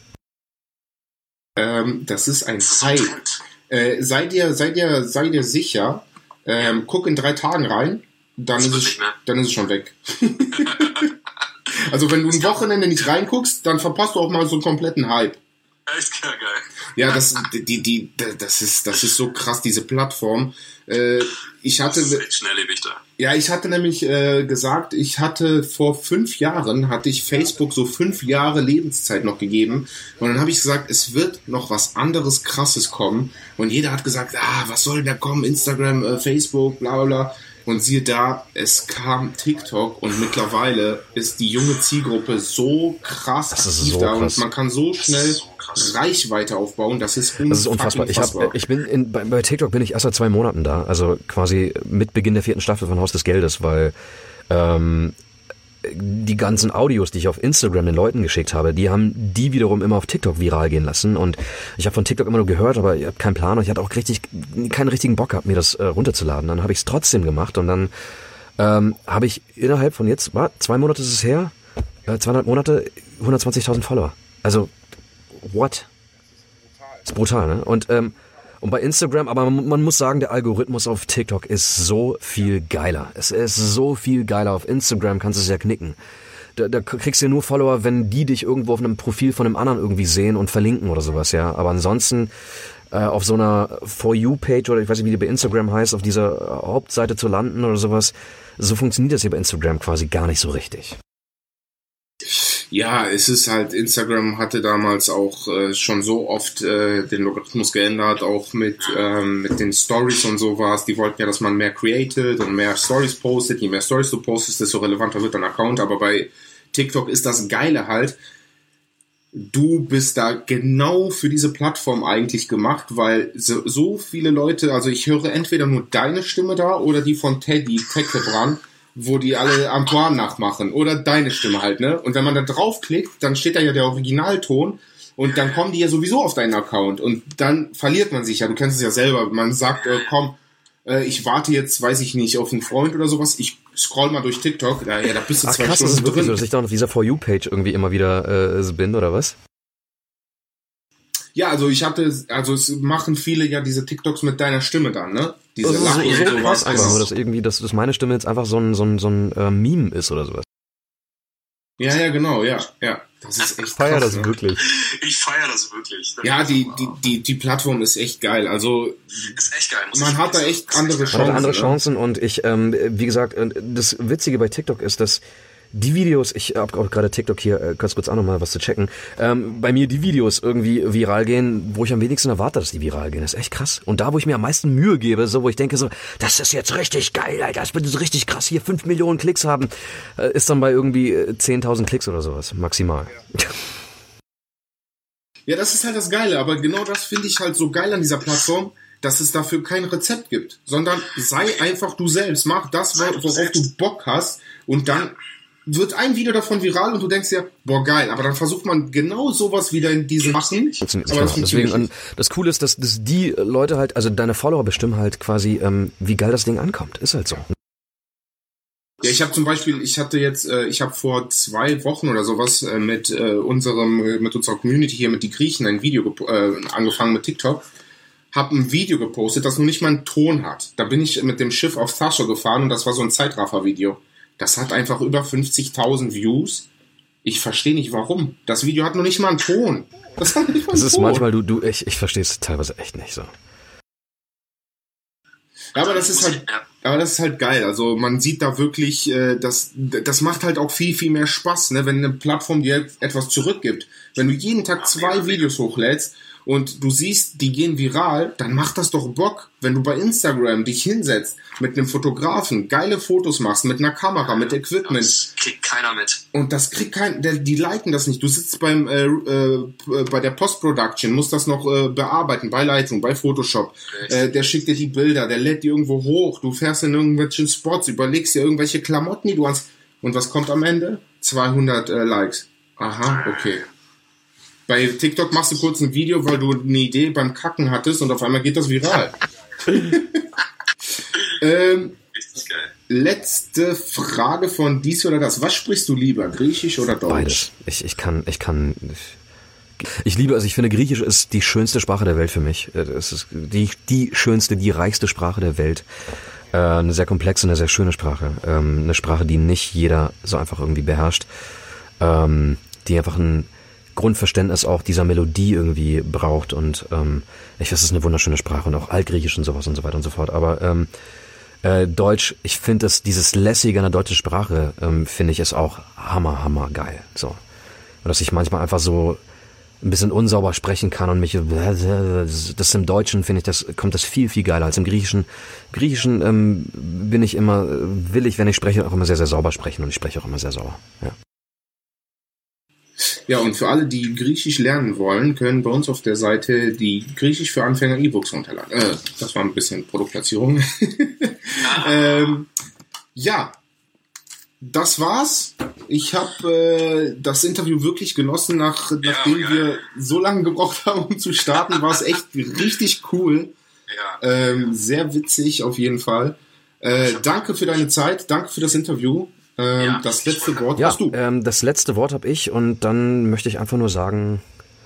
Ähm, das ist ein Hype. Äh, sei dir, sei dir, sei dir sicher, ähm, guck in drei Tagen rein, dann Das ist wird es, nicht mehr. dann ist es schon weg. Also wenn du ein Wochenende nicht reinguckst, dann verpasst du auch mal so einen kompletten Hype. Echt geil, geil. Ja, das, die, die, das ist, das ist so krass, diese Plattform. Äh, ich hatte, Das ist echt schnelllebig da. ja, ich hatte nämlich äh, gesagt, ich hatte vor fünf Jahren, hatte ich Facebook so fünf Jahre Lebenszeit noch gegeben. Und dann habe ich gesagt, es wird noch was anderes Krasses kommen. Und jeder hat gesagt, ah, was soll da kommen? Instagram, äh, Facebook, bla bla bla. Und siehe da, es kam TikTok und mittlerweile ist die junge Zielgruppe so krass Das ist aktiv so da krass. und man kann so schnell so krass. Reichweite aufbauen. Das ist Das ist unfassbar. Ich, hab, ich bin in, bei, bei TikTok bin ich erst seit zwei Monaten da, also quasi mit Beginn der vierten Staffel von Haus des Geldes, weil ähm, die ganzen Audios, die ich auf Instagram den Leuten geschickt habe, die haben die wiederum immer auf TikTok viral gehen lassen und ich habe von TikTok immer nur gehört, aber ich habe keinen Plan und ich hatte auch richtig keinen richtigen Bock gehabt, mir das äh, runterzuladen. Dann habe ich es trotzdem gemacht und dann ähm, habe ich innerhalb von jetzt, war, zwei Monate ist es her, äh, zweieinhalb Monate, hundertzwanzigtausend Follower. Also, what? Das ist brutal, ne? Und ähm, Und bei Instagram, aber man, man muss sagen, der Algorithmus auf TikTok ist so viel geiler. Es ist so viel geiler. Auf Instagram kannst du es ja knicken. Da, da kriegst du ja nur Follower, wenn die dich irgendwo auf einem Profil von einem anderen irgendwie sehen und verlinken oder sowas, ja. Aber ansonsten äh, auf so einer For You-Page oder ich weiß nicht, wie die bei Instagram heißt, auf dieser Hauptseite zu landen oder sowas, so funktioniert das hier bei Instagram quasi gar nicht so richtig. Ja, es ist halt, Instagram hatte damals auch äh, schon so oft äh, den Logarithmus geändert, auch mit, ähm, mit den Stories und sowas. Die wollten ja, dass man mehr created und mehr Stories postet. Je mehr Stories du postest, desto relevanter wird dein Account. Aber bei TikTok ist das Geile halt, du bist da genau für diese Plattform eigentlich gemacht, weil so, so viele Leute, also ich höre entweder nur deine Stimme da oder die von Teddy, Teckebran, wo die alle Antoine nachmachen. Oder deine Stimme halt, ne? Und wenn man da draufklickt, dann steht da ja der Originalton und dann kommen die ja sowieso auf deinen Account und dann verliert man sich ja. Du kennst es ja selber. Man sagt, äh, komm, äh, ich warte jetzt, weiß ich nicht, auf einen Freund oder sowas. Ich scroll mal durch TikTok. Ja, ja, da bist du Ach zwei krass, das Stunden ist wirklich drin. so, dass ich da auf dieser For You-Page irgendwie immer wieder äh, bin, oder was? Ja, also ich hatte, also es machen viele ja diese TikToks mit deiner Stimme dann, ne? Diese Das ist so, Lachen und so sowas. krass einfach Das nur, ist- dass irgendwie, dass, dass meine Stimme jetzt einfach so ein, so ein, so ein äh, Meme ist oder sowas. Ja, ja, genau, ja, ja. Das ist echt Feier krass, das ne? wirklich. Ich feiere das wirklich. Ja, die, die, die, die Plattform ist echt geil. Also Ist echt geil. Muss man ich hat da wirklich echt sagen. andere Man Chancen. hat andere ne? Chancen und ich, ähm, wie gesagt, äh, das Witzige bei TikTok ist, dass die Videos, ich habe auch gerade TikTok hier, äh, kurz kurz auch nochmal was zu checken, ähm, bei mir die Videos irgendwie viral gehen, wo ich am wenigsten erwarte, dass die viral gehen. Das ist echt krass. Und da, wo ich mir am meisten Mühe gebe, so wo ich denke so, das ist jetzt richtig geil, Alter, das wird so richtig krass, hier fünf Millionen Klicks haben, äh, ist dann bei irgendwie äh, zehntausend Klicks oder sowas, maximal. Ja, das ist halt das Geile. Aber genau das finde ich halt so geil an dieser Plattform, dass es dafür kein Rezept gibt. Sondern sei einfach du selbst. Mach das, Sei du worauf selbst. du Bock hast. Und dann wird ein Video davon viral und du denkst dir, boah, geil. Aber dann versucht man genau sowas wieder in diese machen. Funktioniert Aber das nicht. Deswegen, funktioniert und das Coole ist, dass, dass die Leute halt, also deine Follower bestimmen halt quasi, ähm, wie geil das Ding ankommt. Ist halt so. Ja, ich habe zum Beispiel, ich hatte jetzt, äh, ich habe vor zwei Wochen oder sowas äh, mit äh, unserem, äh, mit unserer Community hier, mit die Griechen, ein Video gep- äh, angefangen mit TikTok, habe ein Video gepostet, das noch nicht mal einen Ton hat. Da bin ich mit dem Schiff auf Thascho gefahren und das war so ein Zeitraffer-Video. Das hat einfach über fünfzigtausend Views. Ich verstehe nicht warum. Das Video hat noch nicht mal einen Ton. Das hat nicht mal einen Das ist Ton. manchmal, du, du, ich, ich verstehe es teilweise echt nicht so. Ja, aber das ist halt, Ja. aber das ist halt geil. Also man sieht da wirklich, äh, das, das macht halt auch viel, viel mehr Spaß, ne? Wenn eine Plattform dir etwas zurückgibt. Wenn du jeden Tag zwei Videos hochlädst und du siehst, die gehen viral, dann macht das doch Bock. Wenn du bei Instagram dich hinsetzt mit einem Fotografen, geile Fotos machst, mit einer Kamera, mit Equipment, Das kriegt keiner mit. und das kriegt kein, der, die liken das nicht. Du sitzt beim äh, äh, bei der Post-Production, musst das noch äh, bearbeiten, bei Lightroom, bei Photoshop. Äh, der schickt dir die Bilder, der lädt die irgendwo hoch. Du fährst in irgendwelchen Spots, überlegst dir irgendwelche Klamotten, die du hast. Und was kommt am Ende? zweihundert äh, Likes. Aha, okay. Bei TikTok machst du kurz ein Video, weil du eine Idee beim Kacken hattest und auf einmal geht das viral. ähm, Richtig geil. Letzte Frage von dies oder das. Was sprichst du lieber, Griechisch oder Deutsch? Beides. Ich, ich kann, ich kann, ich, ich liebe, also ich finde, Griechisch ist die schönste Sprache der Welt für mich. Es ist die, die schönste, die reichste Sprache der Welt. Äh, eine sehr komplexe, eine sehr schöne Sprache. Ähm, eine Sprache, die nicht jeder so einfach irgendwie beherrscht. Ähm, die einfach ein Grundverständnis auch dieser Melodie irgendwie braucht. Und ähm, ich weiß, es ist eine wunderschöne Sprache und auch Altgriechisch und sowas und so weiter und so fort. Aber ähm, äh, Deutsch, ich finde, dass dieses Lässige an der deutschen Sprache, ähm, finde ich, ist auch hammer, hammer geil. So. Und dass ich manchmal einfach so ein bisschen unsauber sprechen kann und mich, das im Deutschen finde ich, das kommt das viel, viel geiler als im Griechischen. Im Griechischen ähm, bin ich immer, will ich, wenn ich spreche, auch immer sehr, sehr sauber sprechen und ich spreche auch immer sehr sauber. Ja. Ja, und für alle, die Griechisch lernen wollen, können bei uns auf der Seite die Griechisch für Anfänger E-Books runterladen. Äh, das war ein bisschen Produktplatzierung. ähm, ja, das war's. Ich habe äh, das Interview wirklich genossen, nach, ja, nachdem geil. wir so lange gebraucht haben, um zu starten. War es echt richtig cool. Ja. Ähm, sehr witzig auf jeden Fall. Äh, danke für deine Zeit, danke für das Interview. Ähm, ja. Das letzte Wort ja, hast du. Ähm, das letzte Wort habe ich und dann möchte ich einfach nur sagen...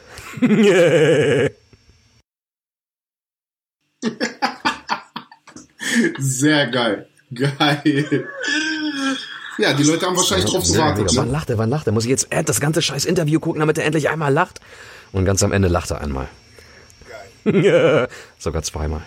Sehr geil. Geil. Ja, die Leute haben wahrscheinlich drauf gewartet. Wann lacht er, wann lacht er? Muss ich jetzt das ganze scheiß Interview gucken, damit er endlich einmal lacht? Und ganz am Ende lacht er einmal. Geil. Sogar zweimal.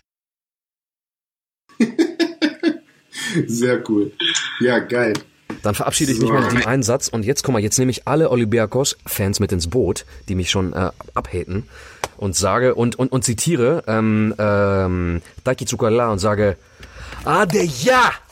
Sehr cool. Ja, geil. Dann verabschiede ich mich so. mal mit dem einen Satz. Und jetzt, guck mal, jetzt nehme ich alle Olympiakos-Fans mit ins Boot, die mich schon äh, abhaten. Und sage, und, und, und zitiere, ähm, ähm, Taki Tsukala und sage, Ade ja!